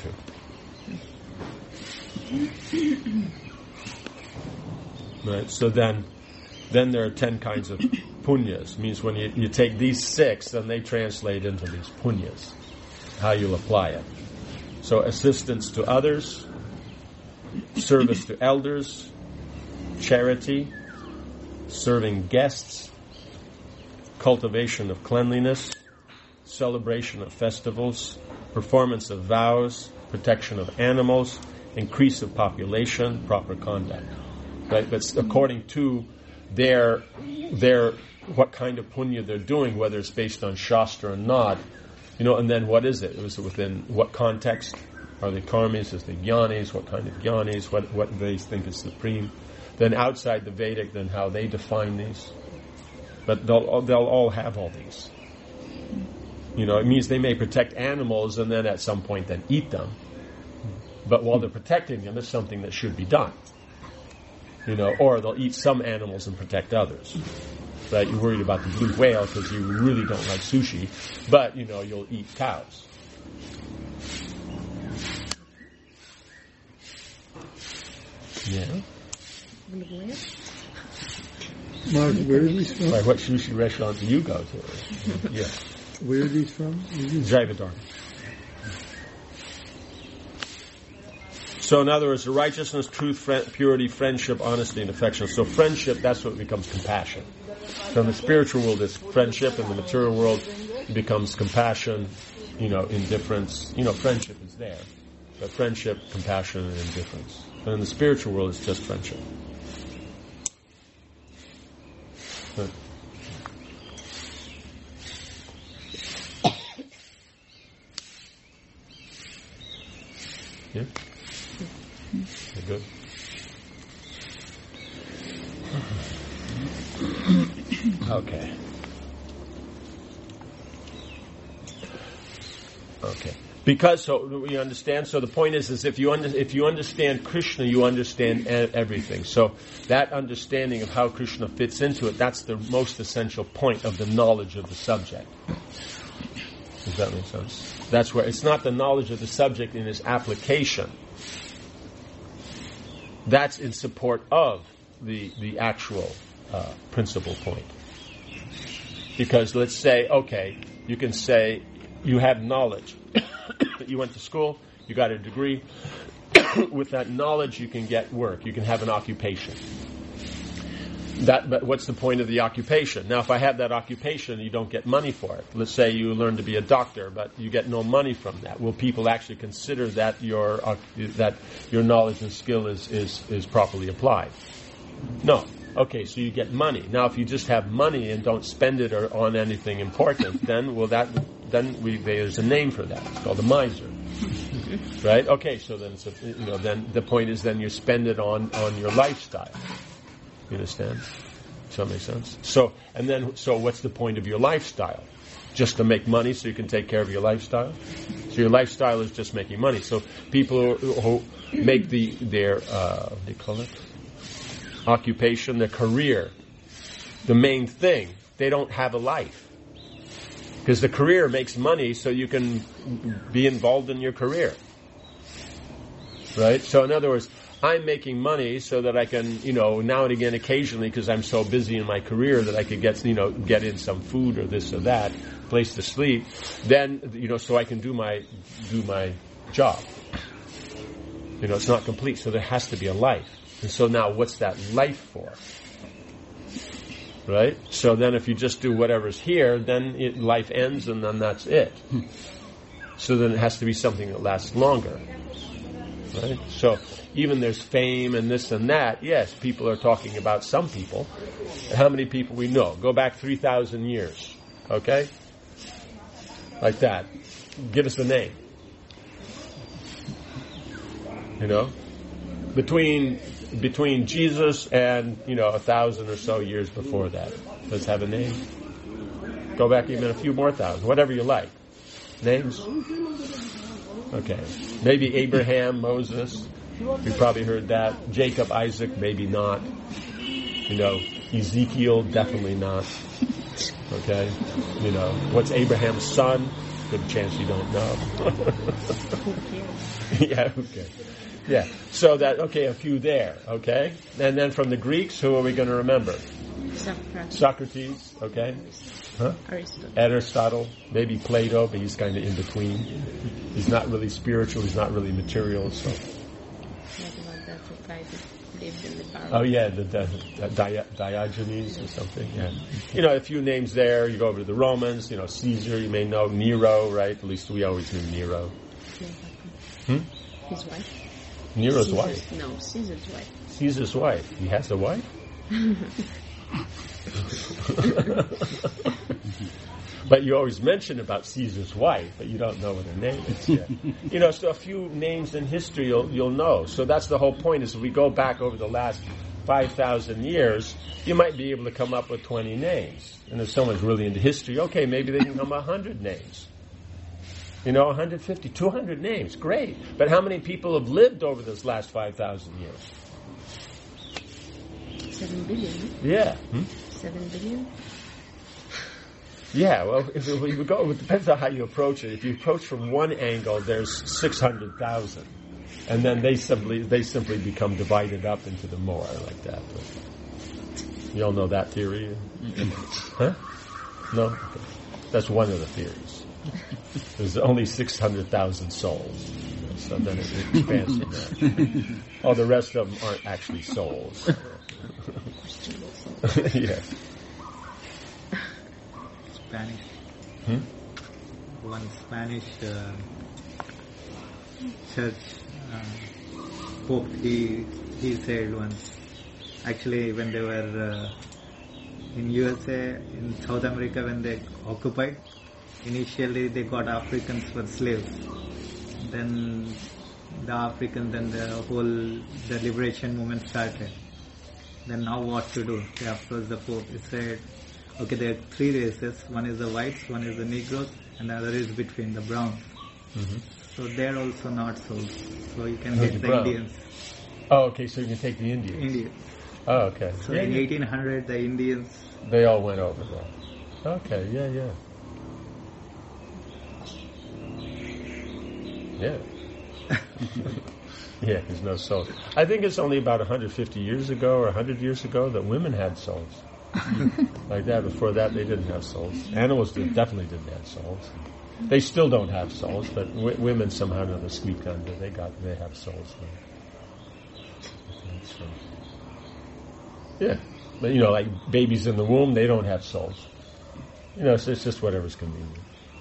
two. Right. So then, then there are ten kinds of punyas. Means when you, you take these six, then they translate into these punyas. How you'll apply it. So assistance to others, service to elders, charity, serving guests, cultivation of cleanliness, celebration of festivals, performance of vows, protection of animals, increase of population, proper conduct. Right? But according to their their what kind of punya they're doing, whether it's based on Shastra or not, you know, and then what is it? It was within what context? Are they karmis? Is they jnanis? What kind of jnanis? What what they think is supreme? Then outside the Vedic, then how they define these. But they'll they'll all have all these. You know, it means they may protect animals and then at some point then eat them. But while they're protecting them, it's something that should be done. You know, or they'll eat some animals and protect others. Right? You're worried about the blue whale because you really don't like sushi, but you know you'll eat cows. Yeah. Mark, where are these from? Right, what sushi restaurant do you go to? Yeah. Where are these from? Jaiva Dharma. So in other words, the righteousness, truth, friend, purity, friendship, honesty, and affection. So friendship, that's what becomes compassion. So in the spiritual world, it's friendship. In the material world, it becomes compassion, you know, indifference. You know, friendship is there. But friendship, compassion, and indifference. But in the spiritual world, it's just friendship. But yeah? You're good? Okay. Okay. Because so we understand. So the point is, is if you under, if you understand Krishna, you understand everything. So that understanding of how Krishna fits into it, that's the most essential point of the knowledge of the subject. Does that make sense? That's where it's not the knowledge of the subject in its application. That's in support of the the actual uh, principal point. Because let's say, okay, you can say you have knowledge. That you went to school, you got a degree. With that knowledge, you can get work. You can have an occupation. That, but what's the point of the occupation? Now, if I have that occupation, you don't get money for it. Let's say you learn to be a doctor, but you get no money from that. Will people actually consider that your uh, that your knowledge and skill is, is, is properly applied? No. Okay, so you get money. Now, if you just have money and don't spend it or on anything important, then well, that then we, there's a name for that. It's called a miser. Right? Okay, so then it's a, you know then the point is then you spend it on, on your lifestyle. You understand? Does that make sense? So, and then, so what's the point of your lifestyle? Just to make money so you can take care of your lifestyle? So your lifestyle is just making money. So people who, who make the, their, uh, what do you call it? Occupation, their career, the main thing, they don't have a life. Because the career makes money so you can be involved in your career. Right? So in other words, I'm making money so that I can, you know, now and again, occasionally, because I'm so busy in my career that I could get, you know, get in some food or this or that, place to sleep. Then, you know, so I can do my do my job. You know, it's not complete, so there has to be a life. And so now, what's that life for? Right? So then, if you just do whatever's here, then it, life ends, and then that's it. So then, it has to be something that lasts longer. Right? So even there's fame and this and that. Yes, people are talking about some people. How many people we know? Go back three thousand years. Okay? Like that. Give us a name. You know? Between between Jesus and, you know, a thousand or so years before that. Let's have a name. Go back even a few more thousand. Whatever you like. Names? Okay. Maybe Abraham, Moses. You probably heard that. Jacob, Isaac, maybe not. You know, Ezekiel, definitely not. Okay? You know, what's Abraham's son? Good chance you don't know. Yeah, okay. Yeah. So that, okay, a few there, okay? And then from the Greeks, who are we going to remember? Socrates. Socrates, okay? Huh? Aristotle. Aristotle, maybe Plato, but he's kind of in between. He's not really spiritual, he's not really material, so. Oh yeah, the, the, the Di- Diogenes or something, yeah. You know, a few names there, you go over to the Romans, you know, Caesar, you may know, Nero, right? At least we always knew Nero. Hmm? His wife. Nero's Caesar's, wife. No, Caesar's wife. Caesar's wife. He has a wife? But you always mention about Caesar's wife, but you don't know what her name is yet. You know, so a few names in history you'll, you'll know. So that's the whole point, is if we go back over the last five thousand years, you might be able to come up with twenty names. And if someone's really into history, okay, maybe they can come up with one hundred names. You know, one hundred fifty, two hundred names, great. But how many people have lived over this last five thousand years? Seven billion. Yeah. Hmm? Seven billion? Yeah, well, if we go, it depends on how you approach it. If you approach from one angle, there's six hundred thousand. And then they simply they simply become divided up into the more like that. But you all know that theory? Huh? No? Okay. That's one of the theories. There's only six hundred thousand souls. So then it expands from that. Oh, the rest of them aren't actually souls. Yes. Spanish. Hmm? One Spanish uh, church uh, pope, he he said once, actually when they were uh, in U S A, in South America, when they occupied, initially they got Africans for slaves. Then the Africans, then the whole the liberation movement started. Then now what to do? They approached the Pope. He said, okay, there are three races. One is the whites, one is the Negroes, and the other is between the browns. Mm-hmm. So they're also not souls. So you can Who's get the the brown? Indians. Oh, okay, so you can take the Indians. Indians. Oh, okay. So Yeah, in yeah. eighteen hundred, the Indians. They all went over there. Okay, yeah, yeah. Yeah. Yeah, there's no souls. I think it's only about one hundred fifty years ago or one hundred years ago that women had souls. Like that. Before that, they didn't have souls. Animals did, definitely didn't have souls. They still don't have souls, but w- women somehow or another squeaked under. They got, they have souls now. I think so. Yeah. But, you know, like babies in the womb, they don't have souls. You know, so it's just whatever's convenient.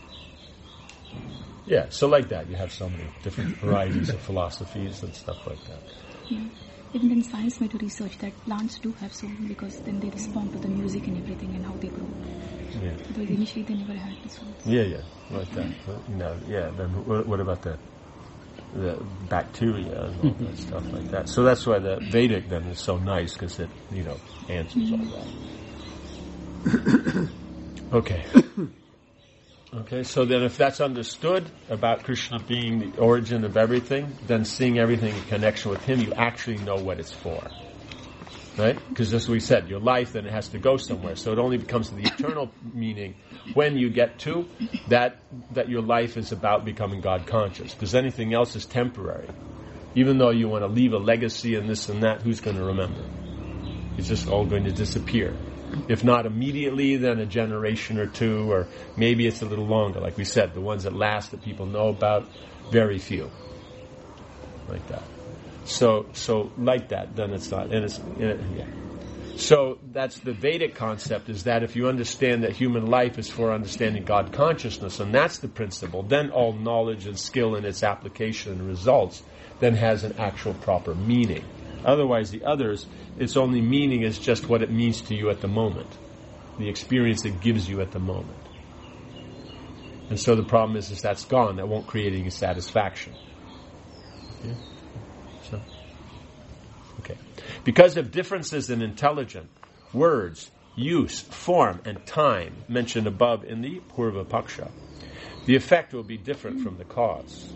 Yeah, so like that, you have so many different varieties of philosophies and stuff like that. Yeah. Even then science made a research that plants do have soul because then they respond to the music and everything and how they grow. Yeah. Because initially they never had the soul. Yeah, yeah, like that. Well, you know, yeah, then what, what about the the bacteria and all that stuff like that? So that's why the Vedic then is so nice, because it, you know, answers all that. Okay. Okay, so then if that's understood about Krishna being the origin of everything, then seeing everything in connection with Him, you actually know what it's for. Right? Because as we said, your life then it has to go somewhere. So it only becomes the eternal meaning when you get to that that your life is about becoming God conscious. Because anything else is temporary. Even though you want to leave a legacy and this and that, who's going to remember? It's just all going to disappear. If not immediately, then a generation or two, or maybe it's a little longer. Like we said, the ones that last that people know about, very few. Like that. So, so like that, then it's not. And it's it, yeah. So that's the Vedic concept: is that if you understand that human life is for understanding God consciousness, and that's the principle, then all knowledge and skill in its application and results then has an actual proper meaning. Otherwise, the others, its only meaning is just what it means to you at the moment, the experience it gives you at the moment. And so the problem is, is that's gone. That won't create any satisfaction. Yeah? So, okay. Because of differences in intelligence, words, use, form, and time mentioned above in the Purva Paksha, the effect will be different from the cause.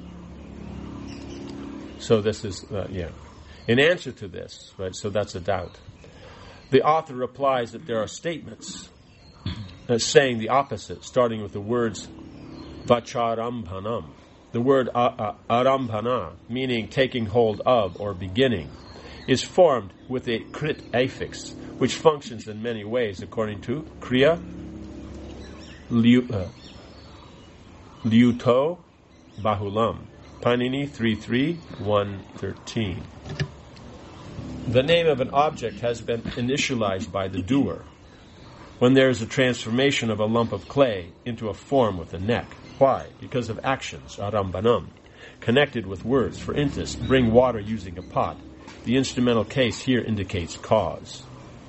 So this is, uh, yeah. In answer to this, right, so that's a doubt. The author replies that there are statements uh, saying the opposite, starting with the words vacharambhanam. The word uh, uh, arambhana, meaning taking hold of or beginning, is formed with a krit affix, which functions in many ways according to Kriya liu, uh, Liuto Bahulam. Panini three three one thirteen. The name of an object has been initialized by the doer when there is a transformation of a lump of clay into a form with a neck. Why? Because of actions, arambanam, connected with words. For instance, bring water using a pot. The instrumental case here indicates cause.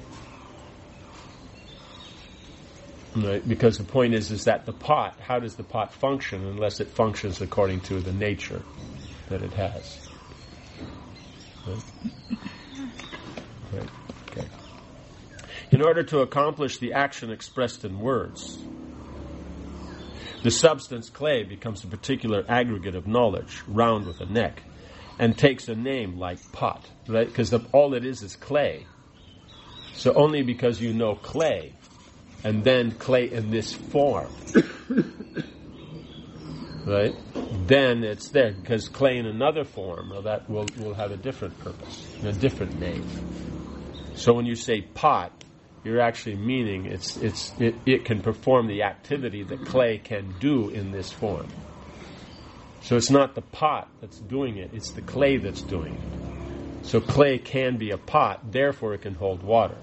Right? Because the point is, is that the pot, how does the pot function unless it functions according to the nature that it has? Right? Right. Okay. In order to accomplish the action expressed in words, the substance clay becomes a particular aggregate of knowledge, round with a neck, and takes a name like pot, right? Because all it is is clay. So only because you know clay, and then clay in this form, right? Then it's there, because clay in another form, well, that will will have a different purpose, a different name. So when you say pot, you're actually meaning it's it's it, it can perform the activity that clay can do in this form. So it's not the pot that's doing it, it's the clay that's doing it. So clay can be a pot, therefore it can hold water.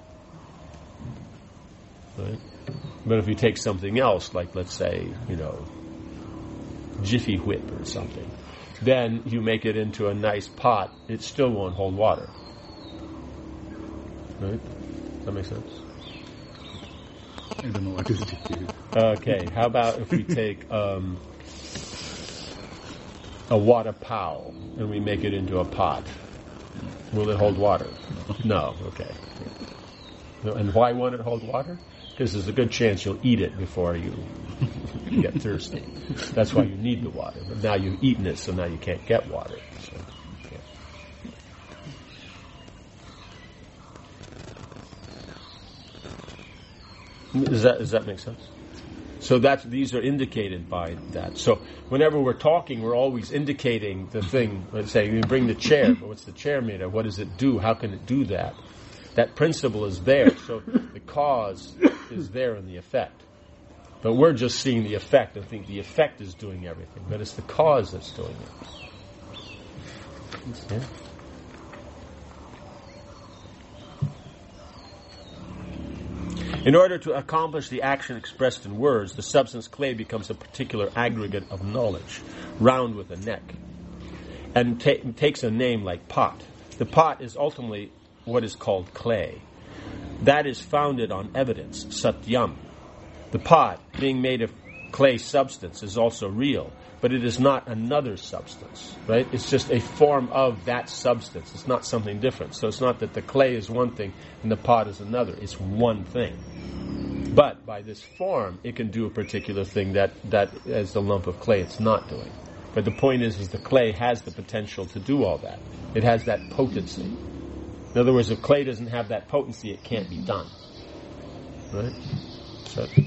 Right? But if you take something else, like let's say, you know, Jiffy Whip or something, then you make it into a nice pot, it still won't hold water. Right? Does that make sense? I don't know what is Jiffy Whip. Okay, how about if we take um, a water pao and we make it into a pot? Will it hold water? No. Okay. And why won't it hold water? Because there's a good chance you'll eat it before you get thirsty. That's why you need the water. But now you've eaten it, so now you can't get water. So, okay. Does that does that make sense? So that's these are indicated by that. So whenever we're talking, we're always indicating the thing. Let's say you bring the chair, but what's the chair made of? What does it do? How can it do that? That principle is there. So the cause is there in the effect. But we're just seeing the effect and think the effect is doing everything. But it's the cause that's doing it. Yeah? In order to accomplish the action expressed in words, the substance clay becomes a particular aggregate of knowledge, round with a neck, and ta- takes a name like pot. The pot is ultimately what is called clay. That is founded on evidence, satyam. The pot, being made of clay substance, is also real, but it is not another substance, right? It's just a form of that substance. It's not something different. So it's not that the clay is one thing and the pot is another. It's one thing. But by this form, it can do a particular thing that, that as the lump of clay, it's not doing. But the point is, is the clay has the potential to do all that. It has that potency. In other words, if clay doesn't have that potency, it can't be done. Right? So, okay.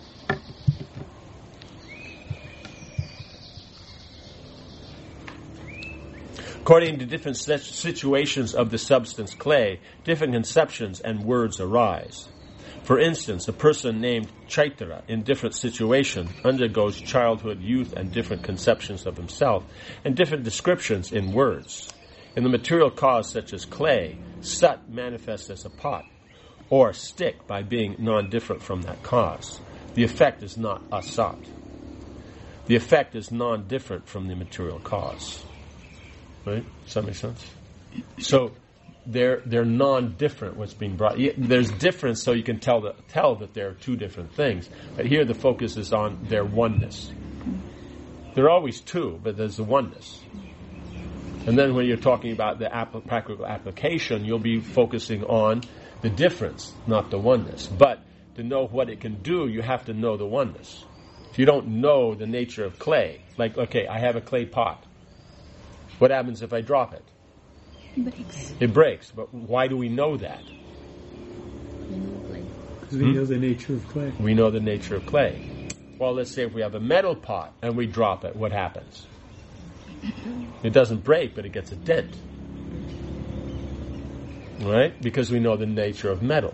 According to different situations of the substance clay, different conceptions and words arise. For instance, a person named Chaitara in different situations undergoes childhood, youth, and different conceptions of himself, and different descriptions in words. In the material cause such as clay, Sat manifests as a pot, or stick by being non-different from that cause. The effect is not Asat. The effect is non-different from the material cause. Right? Does that make sense? So they're they're non-different. What's being brought? There's difference, so you can tell that tell that they're two different things. But here the focus is on their oneness. They're always two, but there's the oneness. And then when you're talking about the app- practical application, you'll be focusing on the difference, not the oneness. But to know what it can do, you have to know the oneness. If you don't know the nature of clay, like, okay, I have a clay pot. What happens if I drop it? It breaks. It breaks. But why do we know that? Because we know the nature of clay. We know the nature of clay. Well, let's say if we have a metal pot and we drop it, what happens? It doesn't break, but it gets a dent. Right? Because we know the nature of metal.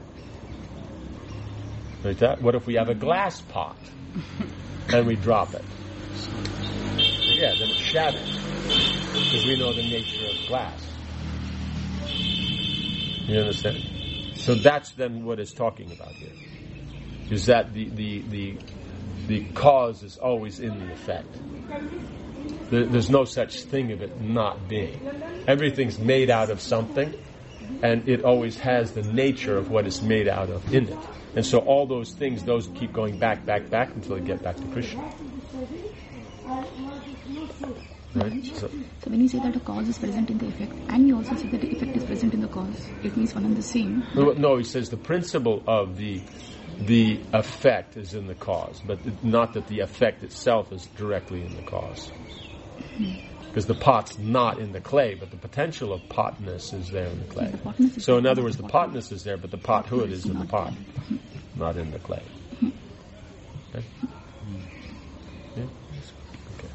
Like that? What if we have a glass pot and we drop it? Yeah, then it shatters. Because we know the nature of glass. You understand? So that's then what it's talking about here. Is that the, the, the, the cause is always in the effect. There, there's no such thing of it not being. Everything's made out of something, and it always has the nature of what it's made out of in it. And so all those things, those keep going back, back, back until they get back to Krishna. Right? So, so when you say that a cause is present in the effect, and you also say that the effect is present in the cause, it means one and the same. No, he says the principle of the the effect is in the cause, but not that the effect itself is directly in the cause. Because the pot's not in the clay, but the potential of potness is there in the clay. The so in other words, the potness is there, but the pothood is in the pot, not in the clay. Okay? Yeah? Okay.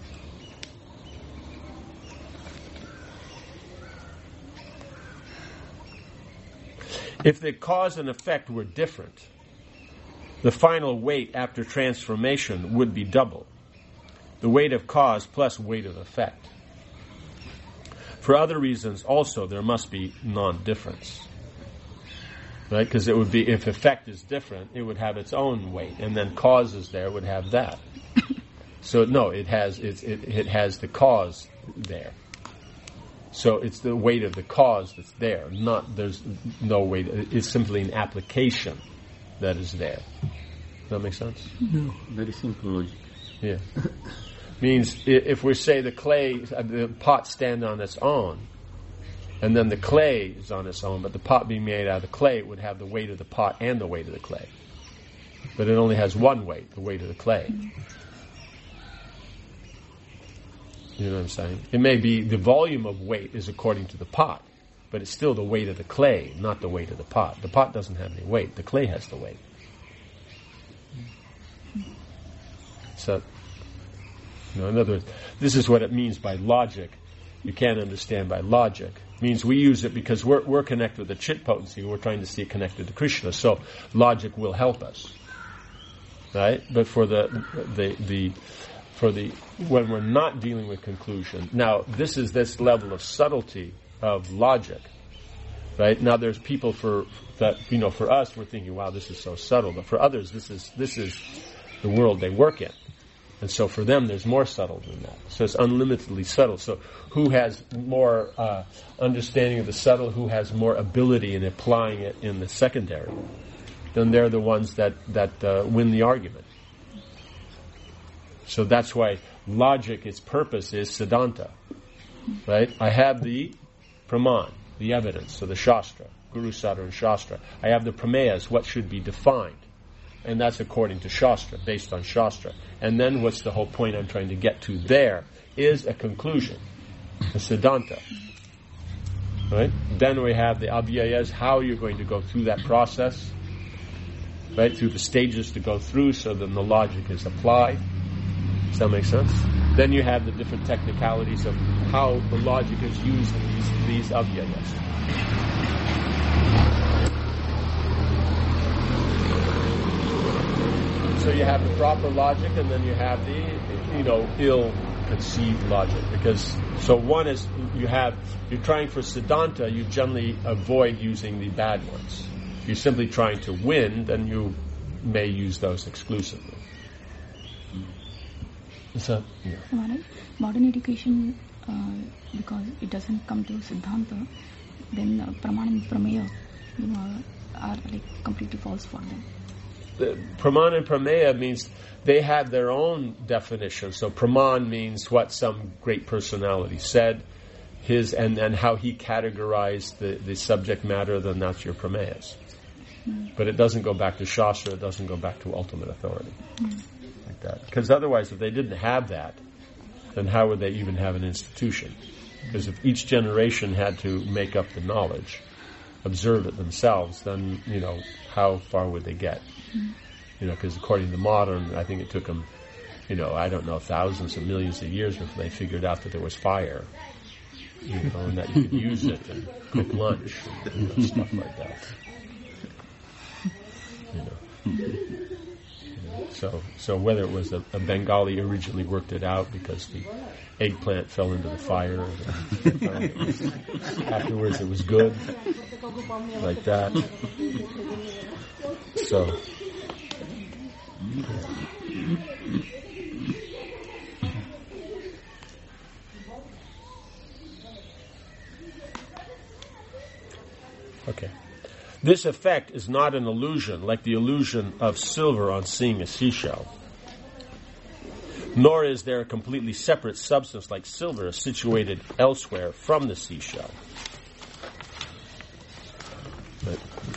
If the cause and effect were different, the final weight after transformation would be double. The weight of cause plus weight of effect. For other reasons also there must be non-difference. Right? Because it would be, if effect is different, it would have its own weight, and then cause is there would have that. So no, it has it, it, it has the cause there. So it's the weight of the cause that's there. Not there's no weight. It's simply an application that is there. Does that make sense? No. Very simple logic. Yeah. Means if we say the clay, the pot stand on its own, and then the clay is on its own, but the pot being made out of the clay, it would have the weight of the pot and the weight of the clay. But it only has one weight, the weight of the clay. You know what I'm saying? It may be the volume of weight is according to the pot, but it's still the weight of the clay, not the weight of the pot. The pot doesn't have any weight. The clay has the weight. So, you know, in other words, this is what it means by logic. You can't understand by logic. It means we use it because we're, we're connected with the chit potency. We're trying to see it connected to Krishna. So logic will help us, right? But for the the the for the when we're not dealing with conclusion. Now, this is this level of subtlety of logic. Right? Now there's people for that, you know, for us we're thinking, wow, this is so subtle, but for others this is this is the world they work in. And so for them there's more subtle than that. So it's unlimitedly subtle. So who has more uh, understanding of the subtle, who has more ability in applying it in the secondary, then they're the ones that, that uh, win the argument. So that's why logic, its purpose is Siddhanta. Right? I have the Praman, the evidence, so the Shastra, Guru, Sadhana, and Shastra. I have the Prameyas, what should be defined. And that's according to Shastra, based on Shastra. And then what's the whole point I'm trying to get to there is a conclusion, a Siddhanta. Right? Then we have the Abhyayas, how you're going to go through that process, right? Through the stages to go through, so then the logic is applied. Does that make sense? Then you have the different technicalities of how the logic is used in these, these Abhyayas. So you have the proper logic, and then you have the, you know, ill-conceived logic. Because, so one is, you have, you're trying for Siddhanta, you generally avoid using the bad ones. If you're simply trying to win, then you may use those exclusively. So, yeah. So, Maharaj, modern education, uh, because it doesn't come to Siddhanta, then uh, Praman and Prameya, you know, are like completely false for them. The Praman and Prameya means they have their own definition. So Praman means what some great personality said, his and, and how he categorized the, the subject matter, then that's your Prameyas. Mm. But it doesn't go back to Shastra, it doesn't go back to ultimate authority. Mm. Like that. Because otherwise, if they didn't have that, then how would they even have an institution? Because if each generation had to make up the knowledge, observe it themselves, then, you know, how far would they get? Mm. You know, because according to modern, I think it took them, you know, I don't know, thousands of millions of years before they figured out that there was fire, you know, and that you could use it and cook lunch, and, you know, stuff like that. You know. You know. So, so whether it was a, a Bengali originally worked it out because the eggplant fell into the fire, and, uh, it was, afterwards it was good, like that. So. Okay. This effect is not an illusion like the illusion of silver on seeing a seashell. Nor is there a completely separate substance like silver situated elsewhere from the seashell. But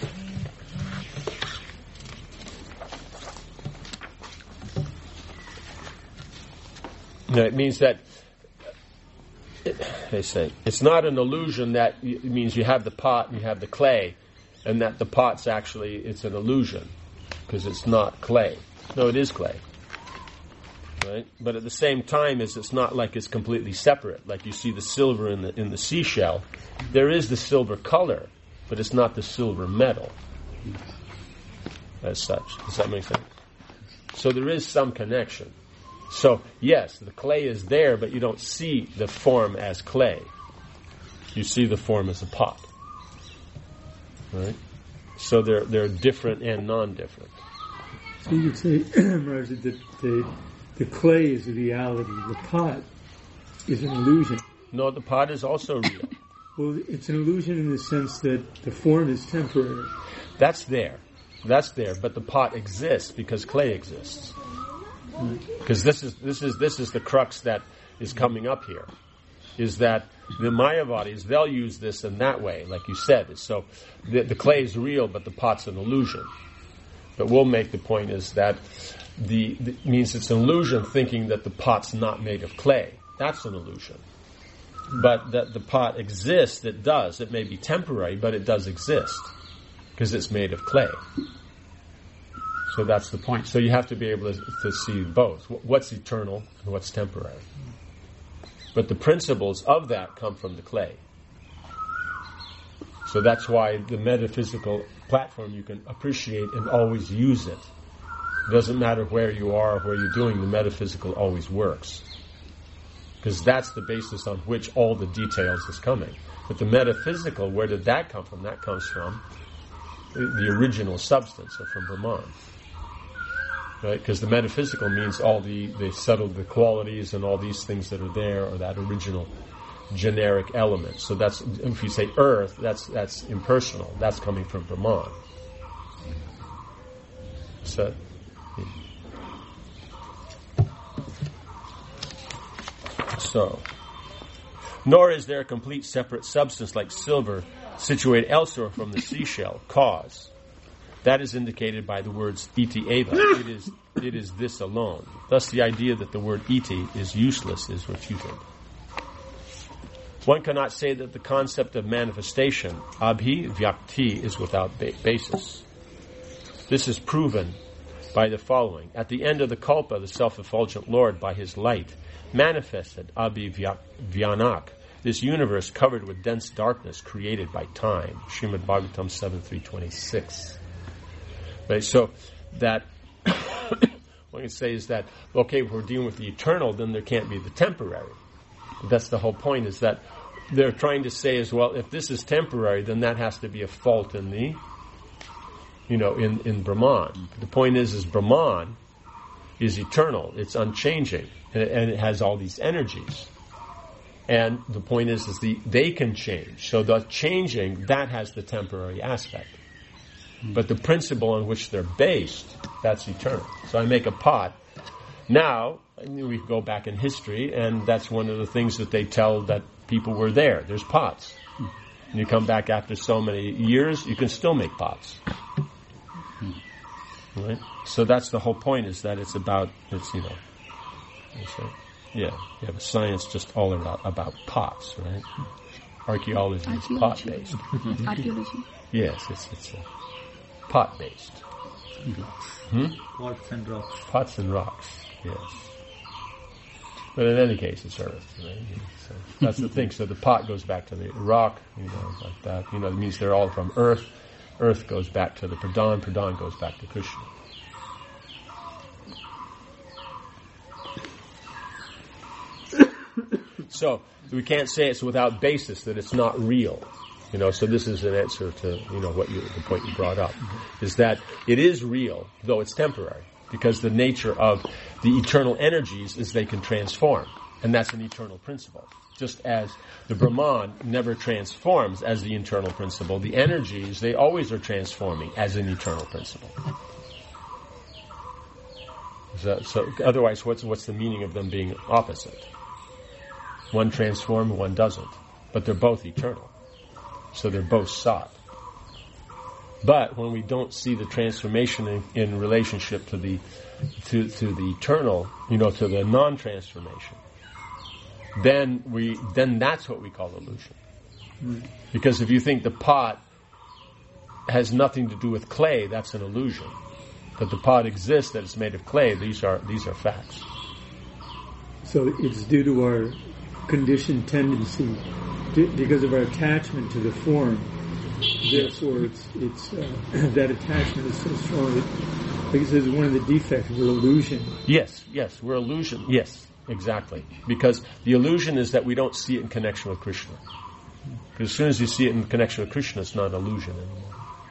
no, it means that it, they say it's not an illusion that it means you have the pot and you have the clay, and that the pot's actually it's an illusion because it's not clay. No, it is clay, right? But at the same time, is it's not like it's completely separate. Like you see the silver in the in the seashell, there is the silver color, but it's not the silver metal as such. Does that make sense? So there is some connection. So, yes, the clay is there, but you don't see the form as clay. You see the form as a pot. Right? So they're they're different and non-different. So you'd say, Maharaj, that the, the clay is a reality. The pot is an illusion. No, the pot is also real. Well, it's an illusion in the sense that the form is temporary. That's there. That's there, but the pot exists because clay exists. Because this is this is this is the crux that is coming up here, is that the Mayavadis, they'll use this in that way, like you said. So the, the clay is real, but the pot's an illusion. But we'll make the point is that the, the means it's an illusion thinking that the pot's not made of clay. That's an illusion. But that the pot exists, it does. It may be temporary, but it does exist because it's made of clay. So that's the point. So you have to be able to, to see both. What's eternal and what's temporary. But the principles of that come from the clay. So that's why the metaphysical platform, you can appreciate and always use it. It doesn't matter where you are or where you're doing, the metaphysical always works. because that's the basis on which all the details is coming. But the metaphysical, where did that come from? That comes from the original substance, or from Brahman. Right? Because the metaphysical means all the, the subtle, the qualities and all these things that are there, or that original generic element. So that's, if you say earth, that's that's impersonal. That's coming from Brahman. So, yeah. So, nor is there a complete separate substance like silver situated elsewhere from the seashell, cause. That is indicated by the words iti eva. It is, it is this alone. Thus the idea that the word iti is useless is refuted. One cannot say that the concept of manifestation, abhi-vyakti, is without ba- basis. This is proven by the following. At the end of the Kalpa, the self-effulgent Lord, by his light, manifested abhi-vyanak, this universe covered with dense darkness created by time. Srimad Bhagavatam seven three twenty-six. Right, so that what you say is that, okay, if we're dealing with the eternal, then there can't be the temporary. That's the whole point, is that they're trying to say as well, if this is temporary, then that has to be a fault in the, you know, in, in Brahman. The point is, is Brahman is eternal, it's unchanging, and it, and it has all these energies. And the point is, is the, they can change. So the changing, that has the temporary aspect. But the principle on which they're based, that's eternal. So I make a pot. Now, we go back in history, and that's one of the things that they tell that people were there. There's pots. And you come back after so many years, you can still make pots. Right? So that's the whole point, is that it's about, it's, you know, it's a, yeah, you have a science just all about, about pots, right? Archaeology is pot-based. Archaeology. Yes, it's, it's a pot-based. Hmm? Pots and rocks. Pots and rocks, yes. But in any case, it's earth, right? So that's the thing. So the pot goes back to the rock, you know, like that. You know, it means they're all from earth. Earth goes back to the Pradhan. Pradhan goes back to Krishna. So we can't say it's without basis, that it's not real. You know, so this is an answer to, you know, what you, the point you brought up, is that it is real, though it's temporary, because the nature of the eternal energies is they can transform, and that's an eternal principle. Just as the Brahman never transforms as the internal principle, the energies, they always are transforming as an eternal principle. So, so otherwise, what's what's the meaning of them being opposite? One transforms, one doesn't, but they're both eternal. So they're both sought. But when we don't see the transformation in, in relationship to the to, to the eternal, you know, to the non-transformation, then we then that's what we call illusion. Mm. Because if you think the pot has nothing to do with clay, that's an illusion. That the pot exists, that it's made of clay, these are these are facts. So it's due to our conditioned tendency, because of our attachment to the form. Therefore, it's it's uh, that attachment is so strong that, like it says, one of the defects, we're illusion. Yes, yes, we're illusion. Yes, exactly. Because the illusion is that we don't see it in connection with Krishna. Because as soon as you see it in connection with Krishna, it's not illusion anymore.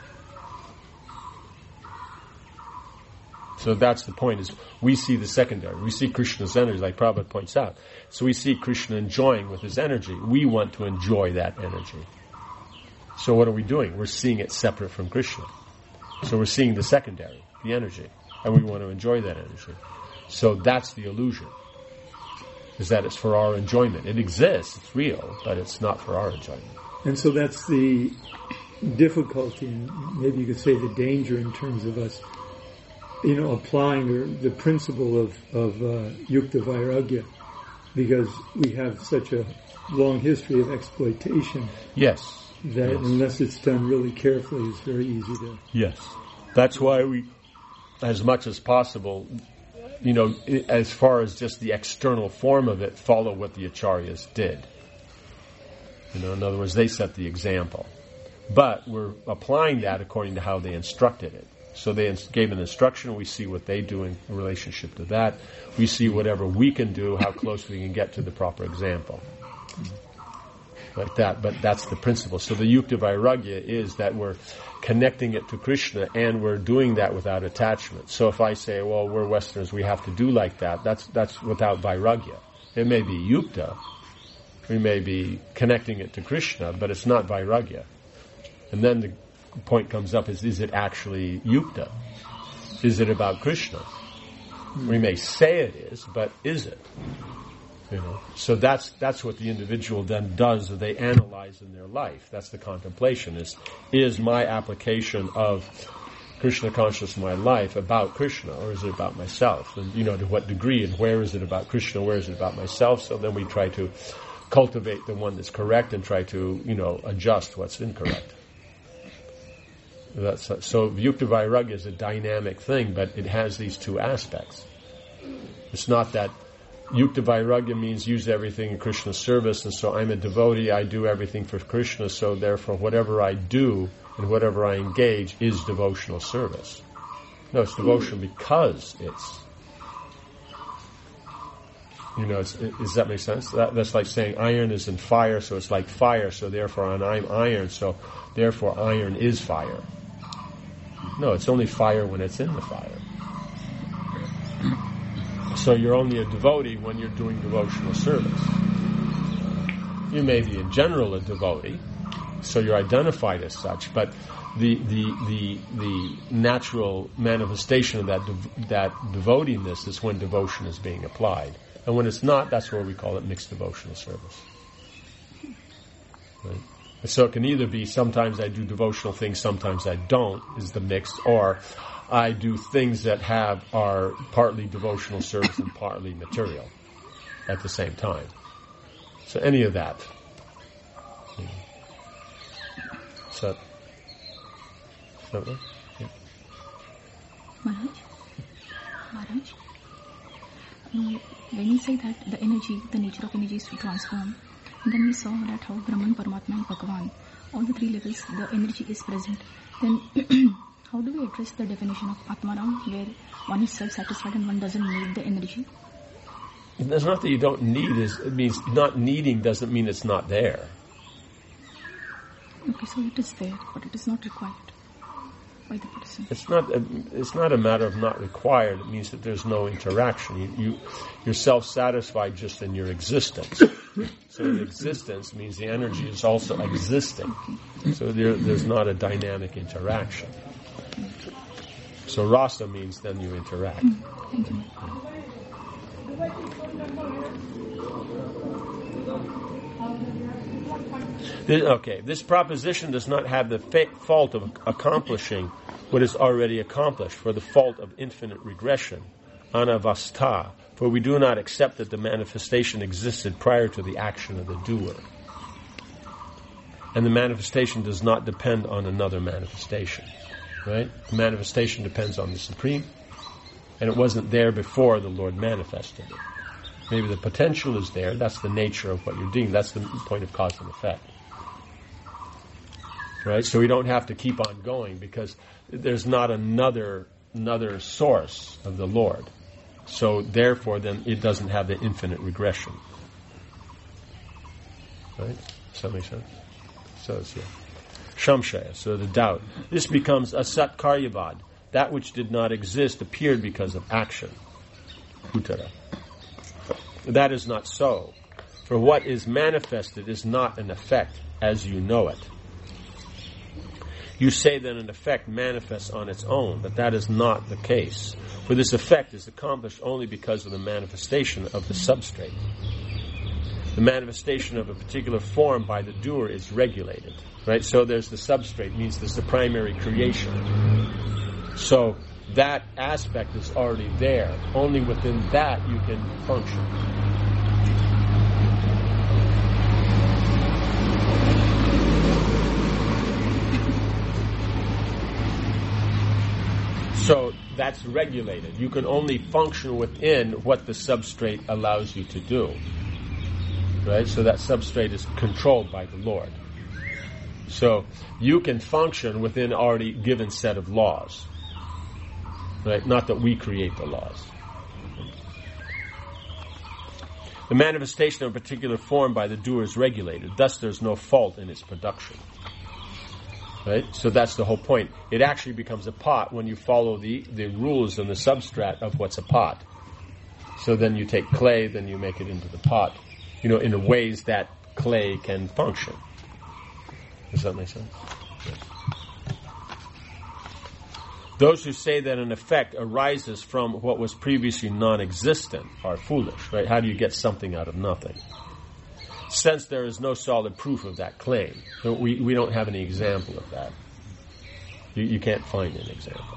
So that's the point, is we see the secondary. We see Krishna's energy, like Prabhupada points out. So we see Krishna enjoying with his energy. We want to enjoy that energy. So what are we doing? We're seeing it separate from Krishna. So we're seeing the secondary, the energy. And we want to enjoy that energy. So that's the illusion. Is that it's for our enjoyment. It exists, it's real, but it's not for our enjoyment. And so that's the difficulty, and maybe you could say the danger in terms of us, you know, applying the, the principle of, of uh, Yukta Vairagya, because we have such a long history of exploitation. Yes. That yes. Unless it's done really carefully, it's very easy to... Yes. That's why we, as much as possible, you know, as far as just the external form of it, follow what the Acharyas did. You know, in other words, they set the example. But we're applying that according to how they instructed it. So they ins- gave an instruction. We see what they do in relationship to that. We see whatever we can do, how close we can get to the proper example. Like that. But that's the principle. So the Yukta Vairagya is that we're connecting it to Krishna, and we're doing that without attachment. So if I say, well, we're Westerners, we have to do like that, that's that's without Vairagya. It may be Yukta. We may be connecting it to Krishna, but it's not Vairagya. And then the point comes up is, is it actually Yukta? Is it about Krishna? We may say it is, but is it? You know, so that's that's what the individual then does. They analyze in their life. That's the contemplation. Is is my application of Krishna consciousness in my life about Krishna, or is it about myself? And you know, to what degree, and where is it about Krishna? Where is it about myself? So then we try to cultivate the one that's correct and try to you know adjust what's incorrect. That's so. Yukta Vairagya is a dynamic thing, but it has these two aspects. It's not that. Yukta Vairagya means use everything in Krishna's service, and so I'm a devotee, I do everything for Krishna, so therefore whatever I do and whatever I engage is devotional service. No, it's devotional because it's, you know, it's, it, does that make sense? That, that's like saying iron is in fire, so it's like fire, so therefore and I'm iron, so therefore iron is fire. No, it's only fire when it's in the fire. So you're only a devotee when you're doing devotional service. You may be in general a devotee, so you're identified as such, but the the the, the natural manifestation of that dev- that devotiness is when devotion is being applied. And when it's not, that's where we call it mixed devotional service. Right? So it can either be sometimes I do devotional things, sometimes I don't, is the mix, or I do things that have are partly devotional service and partly material at the same time. So any of that. So, so yeah. Maharaj, Maharaj, um, when you say that the energy, the nature of energy is to transform, then we saw that how Brahman, Paramatma and Bhagavan, all the three levels, the energy is present. Then how do we address the definition of Atmaram, where one is self-satisfied and one doesn't need the energy? It's not that you don't need, it means not needing doesn't mean it's not there. Okay, so it is there, but it is not required by the person. It's not a, it's not a matter of not required. It means that there's no interaction. You, you, you're self-satisfied just in your existence. So in existence means the energy is also existing. So there, there's not a dynamic interaction. So rasa means then you interact. Thank you. This, okay, this proposition does not have the fa- fault of accomplishing what is already accomplished, for the fault of infinite regression, anavastha, for we do not accept that the manifestation existed prior to the action of the doer. And the manifestation does not depend on another manifestation. Right? The manifestation depends on the Supreme, and it wasn't there before the Lord manifested it. Maybe the potential is there, that's the nature of what you're doing, that's the point of cause and effect. Right? So we don't have to keep on going because there's not another another source of the Lord. So therefore then it doesn't have the infinite regression. Right? Does that make sense? So it's yeah. Shamshaya, so the doubt. This becomes asat karyavad. That which did not exist appeared because of action. Uttara. That is not so. For what is manifested is not an effect as you know it. You say that an effect manifests on its own, but that is not the case. For this effect is accomplished only because of the manifestation of the substrate. The manifestation of a particular form by the doer is regulated. Right? So there's the substrate, means there's the primary creation. So that aspect is already there. Only within that you can function. So that's regulated. You can only function within what the substrate allows you to do. Right? So that substrate is controlled by the Lord. So you can function within already given set of laws. right? Not that we create the laws. The manifestation of a particular form by the doer is regulated. Thus, there's no fault in its production. Right? So that's the whole point. It actually becomes a pot when you follow the, the rules and the substrat of what's a pot. So then you take clay, then you make it into the pot, you know, in ways that clay can function. Does that make sense? Yes. Those who say that an effect arises from what was previously non-existent are foolish, right? How do you get something out of nothing? Since there is no solid proof of that claim, we, we don't have any example of that. You, you can't find an example.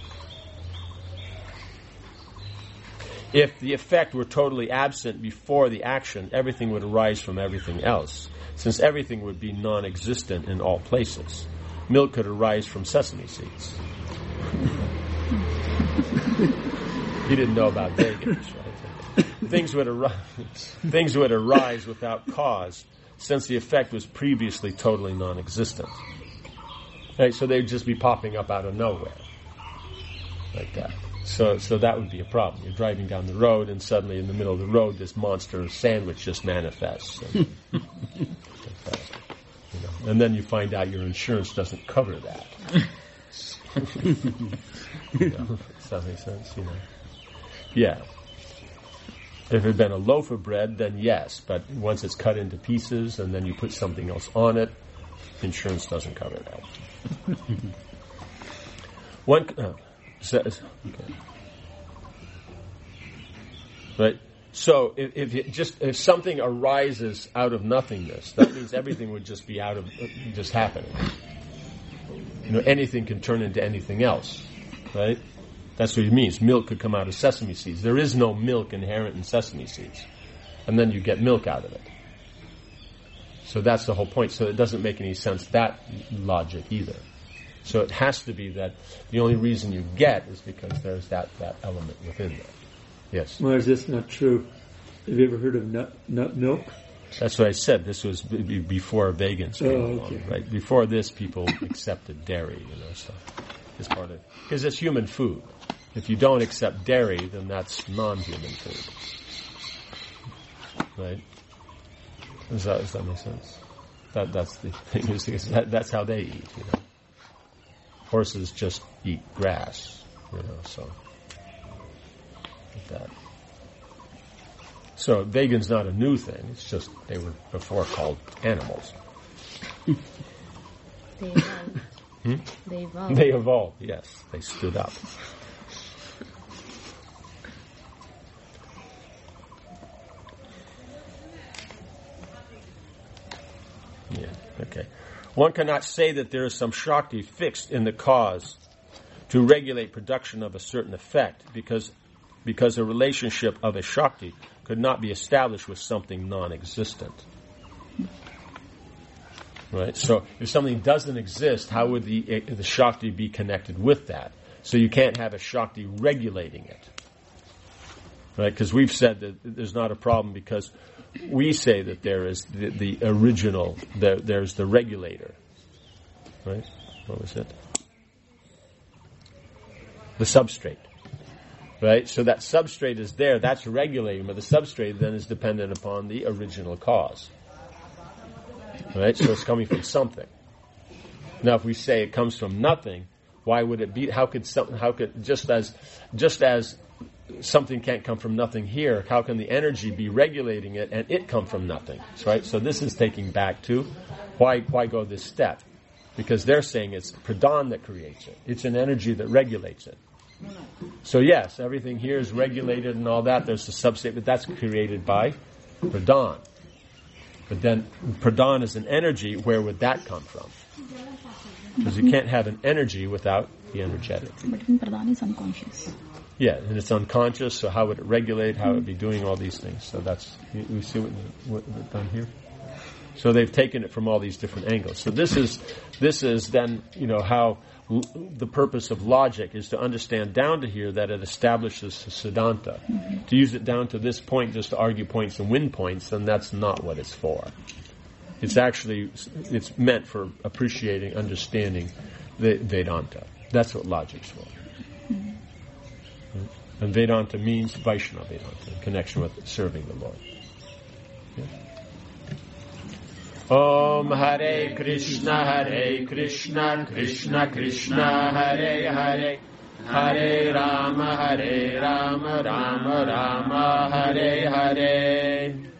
If the effect were totally absent before the action, everything would arise from everything else, since everything would be non-existent in all places. Milk could arise from sesame seeds. You didn't know about vegans, right? Things would arise, things would arise without cause, since the effect was previously totally non-existent. Right, so they'd just be popping up out of nowhere, like that. So, so that would be a problem. You're driving down the road, and suddenly, in the middle of the road, this monster sandwich just manifests. And, you know, and then you find out your insurance doesn't cover that. You know, does that make sense? You know, yeah. If it had been a loaf of bread, then yes. But once it's cut into pieces, and then you put something else on it, insurance doesn't cover that. One uh, says, okay, right. So if, if it just if something arises out of nothingness, that means everything would just be out of just happening. You know, anything can turn into anything else, right? That's what it means. Milk could come out of sesame seeds. There is no milk inherent in sesame seeds. And then you get milk out of it. So that's the whole point. So it doesn't make any sense, that logic either. So it has to be that the only reason you get is because there's that, that element within there. Yes? Well, is this not true? Have you ever heard of nut, nut milk? That's what I said. This was b- b- before vegans came oh, along, okay. right? Before this, people accepted dairy, you know, so it's part of, because it's human food. If you don't accept dairy, then that's non-human food, right? Does that, does that make sense? That that's the thing. Is that, that's how they eat, you know. Horses just eat grass, you know. So like that. So vegan's not a new thing. It's just they were before called animals. They evolved. Hmm? They evolved. They evolved. Yes, they stood up. Yeah, okay. One cannot say that there is some Shakti fixed in the cause to regulate production of a certain effect, because because a relationship of a Shakti could not be established with something non-existent. Right? So if something doesn't exist, how would the the Shakti be connected with that? So you can't have a Shakti regulating it. Right? Because we've said that there's not a problem, because we say that there is the, the original, the, there's the regulator. Right? What was it? The substrate. Right? So that substrate is there, that's regulating, but the substrate then is dependent upon the original cause. Right? So it's coming from something. Now if we say it comes from nothing, why would it be, how could something, how could, just as, just as something can't come from nothing here, how can the energy be regulating it and it come from nothing? Right? So this is taking back to, why, why go this step? Because they're saying it's Pradhan that creates it. It's an energy that regulates it. So yes, everything here is regulated and all that. There's the substrate, but that's created by Pradhan. But then Pradhan is an energy. Where would that come from? Because you can't have an energy without the energetic. But even Pradhan is unconscious. Yeah, and it's unconscious. So how would it regulate? How would it be doing all these things? So that's, you, you see what, what we've done here. So they've taken it from all these different angles. So this is this is then, you know, how l- the purpose of logic is to understand down to here that it establishes Siddhanta. Mm-hmm. To use it down to this point just to argue points and win points, then that's not what it's for. It's actually, it's meant for appreciating, understanding the Vedanta. That's what logic's for. Mm-hmm. And Vedanta means Vaishnava Vedanta, in connection with serving the Lord. Yeah. Om Hare Krishna, Hare Krishna, Krishna Krishna, Hare Hare, Hare Rama, Hare Rama, Rama Rama, Hare Hare.